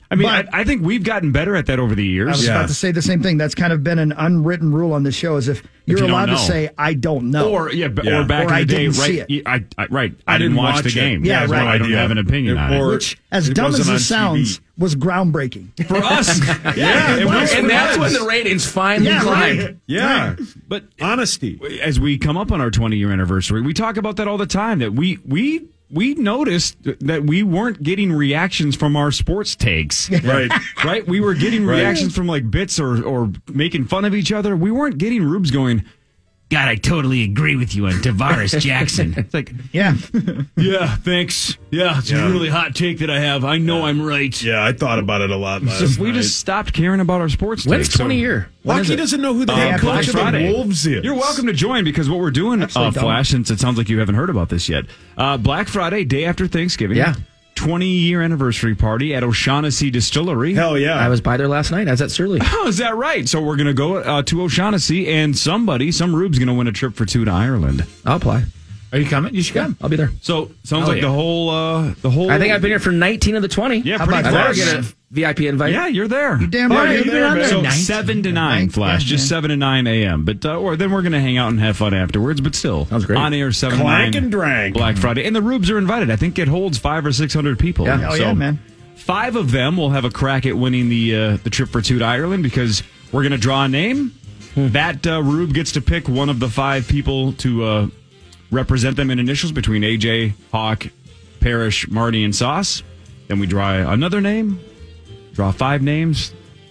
I mean, But- I, I think we've gotten better at that over the years. I was about to say the same thing. That's kind of been an unwritten rule on this show, is if you're you don't allowed to know. say, I don't know. Or yeah, b- Yeah. or back Or in the I day, didn't right? see it. y- I, I- right. I, I didn't didn't watch, watch the it. game. Yeah, so right. I don't Yeah. have an opinion It- on it. or- Which, as It dumb as wasn't it on T V. sounds, was groundbreaking. For us, yeah, Yeah, it it was. was. And that's when the ratings finally Yeah, climbed. right. Yeah. But Honesty. as we come up on our twenty year anniversary, we talk about that all the time. That we we we noticed that we weren't getting reactions from our sports takes. Right. Right? We were getting Right. reactions from like bits or or making fun of each other. We weren't getting Rubes going, God, I totally agree with you on Tavares Jackson. It's like, Yeah. yeah, thanks. Yeah, it's Yeah. a really hot take that I have. I know I'm right. Yeah, I thought about it a lot last So we night. just stopped caring about our sports When's takes. So- twenty year? When is Lucky it? doesn't know who the Uh, head Black coach of the Friday. Wolves is. You're welcome to join because what we're doing, Actually, uh, don't. Flash, since it sounds like you haven't heard about this yet. Uh, Black Friday, day after Thanksgiving. Yeah. twenty year anniversary party at O'Shaughnessy Distillery. Hell yeah. I was by there last night. I was at Surly. Oh, is that right? So we're going to go uh, to O'Shaughnessy, and somebody, some Rube's going to win a trip for two to Ireland. I'll apply. Are you coming? You should come. I'll be there. So sounds Oh, like yeah. the whole, uh, the whole. I think I've been here for nineteen of the twenty. Yeah, How pretty about I close. better get a V I P invite. Yeah, you're there. You damn Oh, right. yeah, You've you're been there, on man. there. So Nine? seven to nine, Nine? Flash, Yeah, just man. seven to nine a.m. But uh, or then we're gonna hang out and have fun afterwards. But still, Sounds great. on air seven Clank to nine. and drag. Black Friday, and the Rubes are invited. I think it holds five or six hundred people. Yeah. Oh, yeah, man. Five of them will have a crack at winning the uh, the trip for two to Ireland because we're gonna draw a name. That uh, Rube gets to pick one of the five people to uh, represent them in initials between A J, Hawk, Parrish, Marty, and Sauce. Then we draw another name. Draw five names.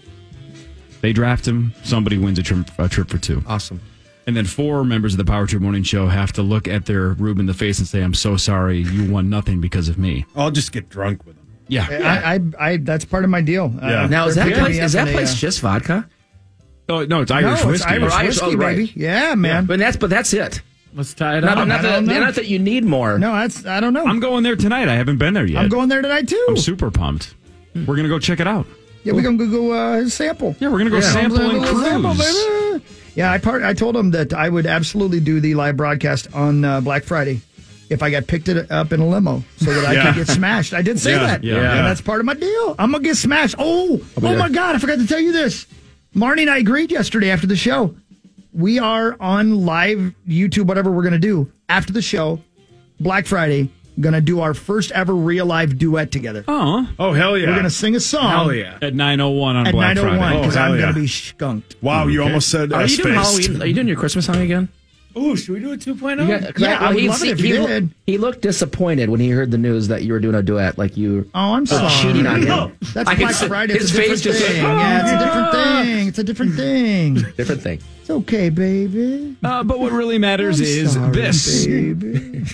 They draft him. Somebody wins a trip, a trip for two. Awesome. And then four members of the Power Trip Morning Show have to look at their Rube in the face and say, I'm so sorry. You won nothing because of me. I'll just get drunk with him. Yeah. I, I, I, that's part of my deal. Yeah. Uh, Now is they're that picking place me is up that in a, place uh, just vodka? Oh, no, it's Irish no, whiskey. It's Irish Or Irish- whiskey, oh, right. baby. Yeah, man. But that's but that's it. Let's tie it Not, up. not, I that, don't know. not that you need more. No, that's I don't know. I'm going there tonight. I haven't been there yet. I'm going there tonight too. I'm super pumped. We're going to go check it out. Yeah, we're gonna go, go uh, sample. Yeah, we're going to go Yeah. sample and Little sample, cruise. baby. Yeah, I part. I told him that I would absolutely do the live broadcast on uh, Black Friday if I got picked it up in a limo so that I Yeah. could get smashed. I did say Yeah, that. yeah. And that's part of my deal. I'm gonna get smashed. Oh, oh there. my God! I forgot to tell you this. Marnie and I agreed yesterday after the show. We are on live YouTube, whatever we're gonna do after the show, Black Friday. Gonna do our first ever real live duet together. Oh, Oh, hell yeah. We're gonna sing a song. Hell yeah. at nine oh one on At Black nine oh one Friday. because Oh, hell I'm yeah. gonna be skunked. Wow, you almost said Are you doing S-faced. Halloween? Are you doing your Christmas song again? Ooh, should we do a two point You oh? got- 'cause Yeah, I would he, love it if he, you he, did. he looked disappointed when he heard the news that you were doing a duet. Like you. Oh, I'm were sorry. cheating on him. That's I can Black see- Friday. It's his a different face just like, thing. "Oh, yeah, it's a yeah." different thing. It's a different thing. Different thing. It's okay, baby. Uh, but what really matters I'm is sorry, this. baby.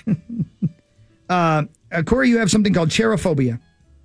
uh, uh, Corey, you have something called cherophobia.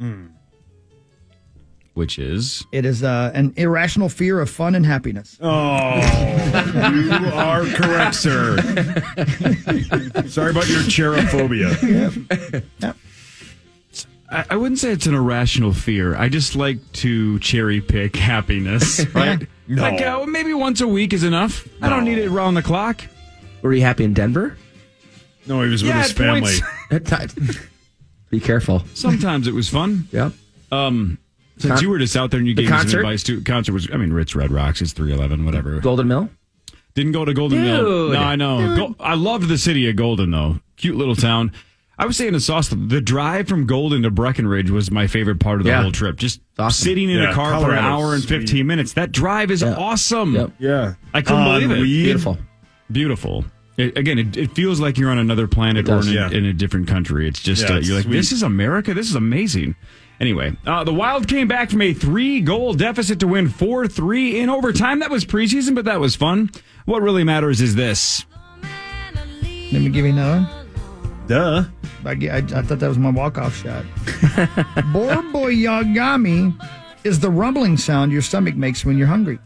Which is? It is uh, an irrational fear of fun and happiness. Oh, you are correct, sir. Sorry about your cherophobia. Yep. I, I wouldn't say it's an irrational fear. I just like to cherry pick happiness, right? No. Like uh, maybe once a week is enough. I don't need it around the clock. Were you happy in Denver? No, he was with Yeah, his at family. points. At times. Be careful. Sometimes it was fun. Yep. Um, since Con- you were just out there and you the gave me some concert? advice too. Concert was, I mean, Ritz Red Rocks is three eleven, whatever. Golden Mill? Didn't go to Golden Mill. Dude. No, I know. Go, I loved the city of Golden though. Cute little town. I was saying to Sauce, the drive from Golden to Breckenridge was my favorite part of the Yeah. whole trip. Just Awesome. sitting in Yeah, a car for an Colorado's hour and sweet. fifteen minutes. That drive is Yep. awesome. Yep. Yeah. I couldn't On believe it. weed. Beautiful. Beautiful. It, again, it, it feels like you're on another planet It or does, in a, yeah. in a different country. It's just, Yeah, uh, it's you're like, sweet. this is America? This is amazing. Anyway, uh, the Wild came back from a three-goal deficit to win four three in overtime. That was preseason, but that was fun. What really matters is this. Let me give you another one. Duh. I, I, I thought that was my walk-off shot. Borboyagami is the rumbling sound your stomach makes when you're hungry.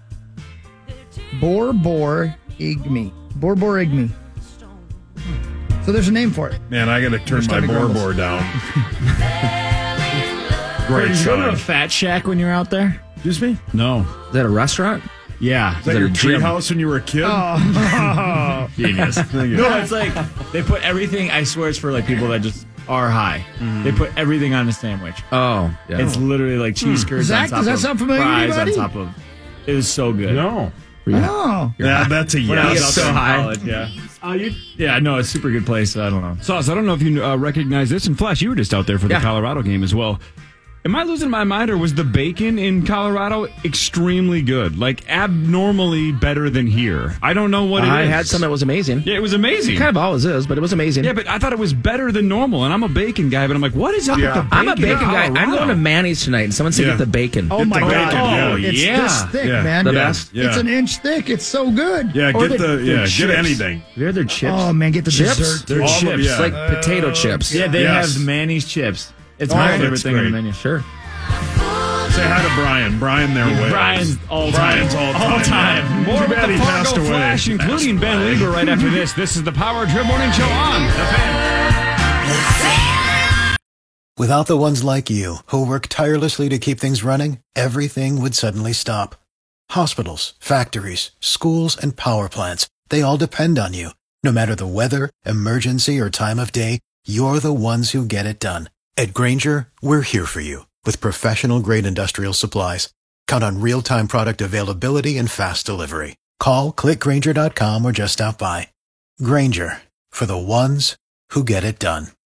Borborigmi. Borborigmi. So there's a name for it. Man, I got to turn my stomach bore rumbles. bore down. Great Did you go to a song. Fat Shack when you were out there? Excuse me? No. Is that a restaurant? Yeah. Is that your tree house when you were a kid? Oh. Genius. Thank you. No, it's like they put everything. I swear it's for like people that just are high. They put everything on a sandwich. Oh, yeah. It's literally like cheese Hmm. curds Zach, on top does that of sound familiar to fries anybody? on top of. It was so good. No. Oh. Yeah, that's a When I was yes. out so there in high. college, yeah. Uh, you, yeah, no, it's a super good place. So I don't know. Sauce, I don't know if you uh, recognize this. And Flash, you were just out there for the Yeah. Colorado game as well. Am I losing my mind, or was the bacon in Colorado extremely good? Like, abnormally better than here? I don't know what it is. I had some that was amazing. Yeah, it was amazing. It kind of always is, but it was amazing. Yeah, but I thought it was better than normal, and I'm a bacon guy, but I'm like, what is up Yeah. with the bacon I'm a bacon in guy. I'm Colorado? going to Manny's tonight, and someone said Yeah. get the bacon. Oh my the god! bacon, yeah. Oh, it's Yeah. this thick, Yeah. man. The Yeah. best. Yeah. It's an inch thick. It's so good. Yeah, Or get the- the, the yeah, get chips. anything. Have you heard their chips? Oh man, get the Chips? dessert. They're All of chips. them, yeah. It's like potato chips. Yeah, they Yes. have Manny's chips. It's Oh, my that's favorite thing on the great. menu. Sure. Say hi to Brian. Brian there with Brian's us. all Brian's time. all time. All time. yeah. More Too with bad the he passed Fargo away. Flash, including Ben Lieber, right after this. This is the Power Trip Morning Show on the Fan. Without the ones like you, who work tirelessly to keep things running, everything would suddenly stop. Hospitals, factories, schools, and power plants, they all depend on you. No matter the weather, emergency, or time of day, you're the ones who get it done. At Grainger, we're here for you with professional-grade industrial supplies. Count on real-time product availability and fast delivery. Call, click Grainger dot com, or just stop by. Grainger, for the ones who get it done.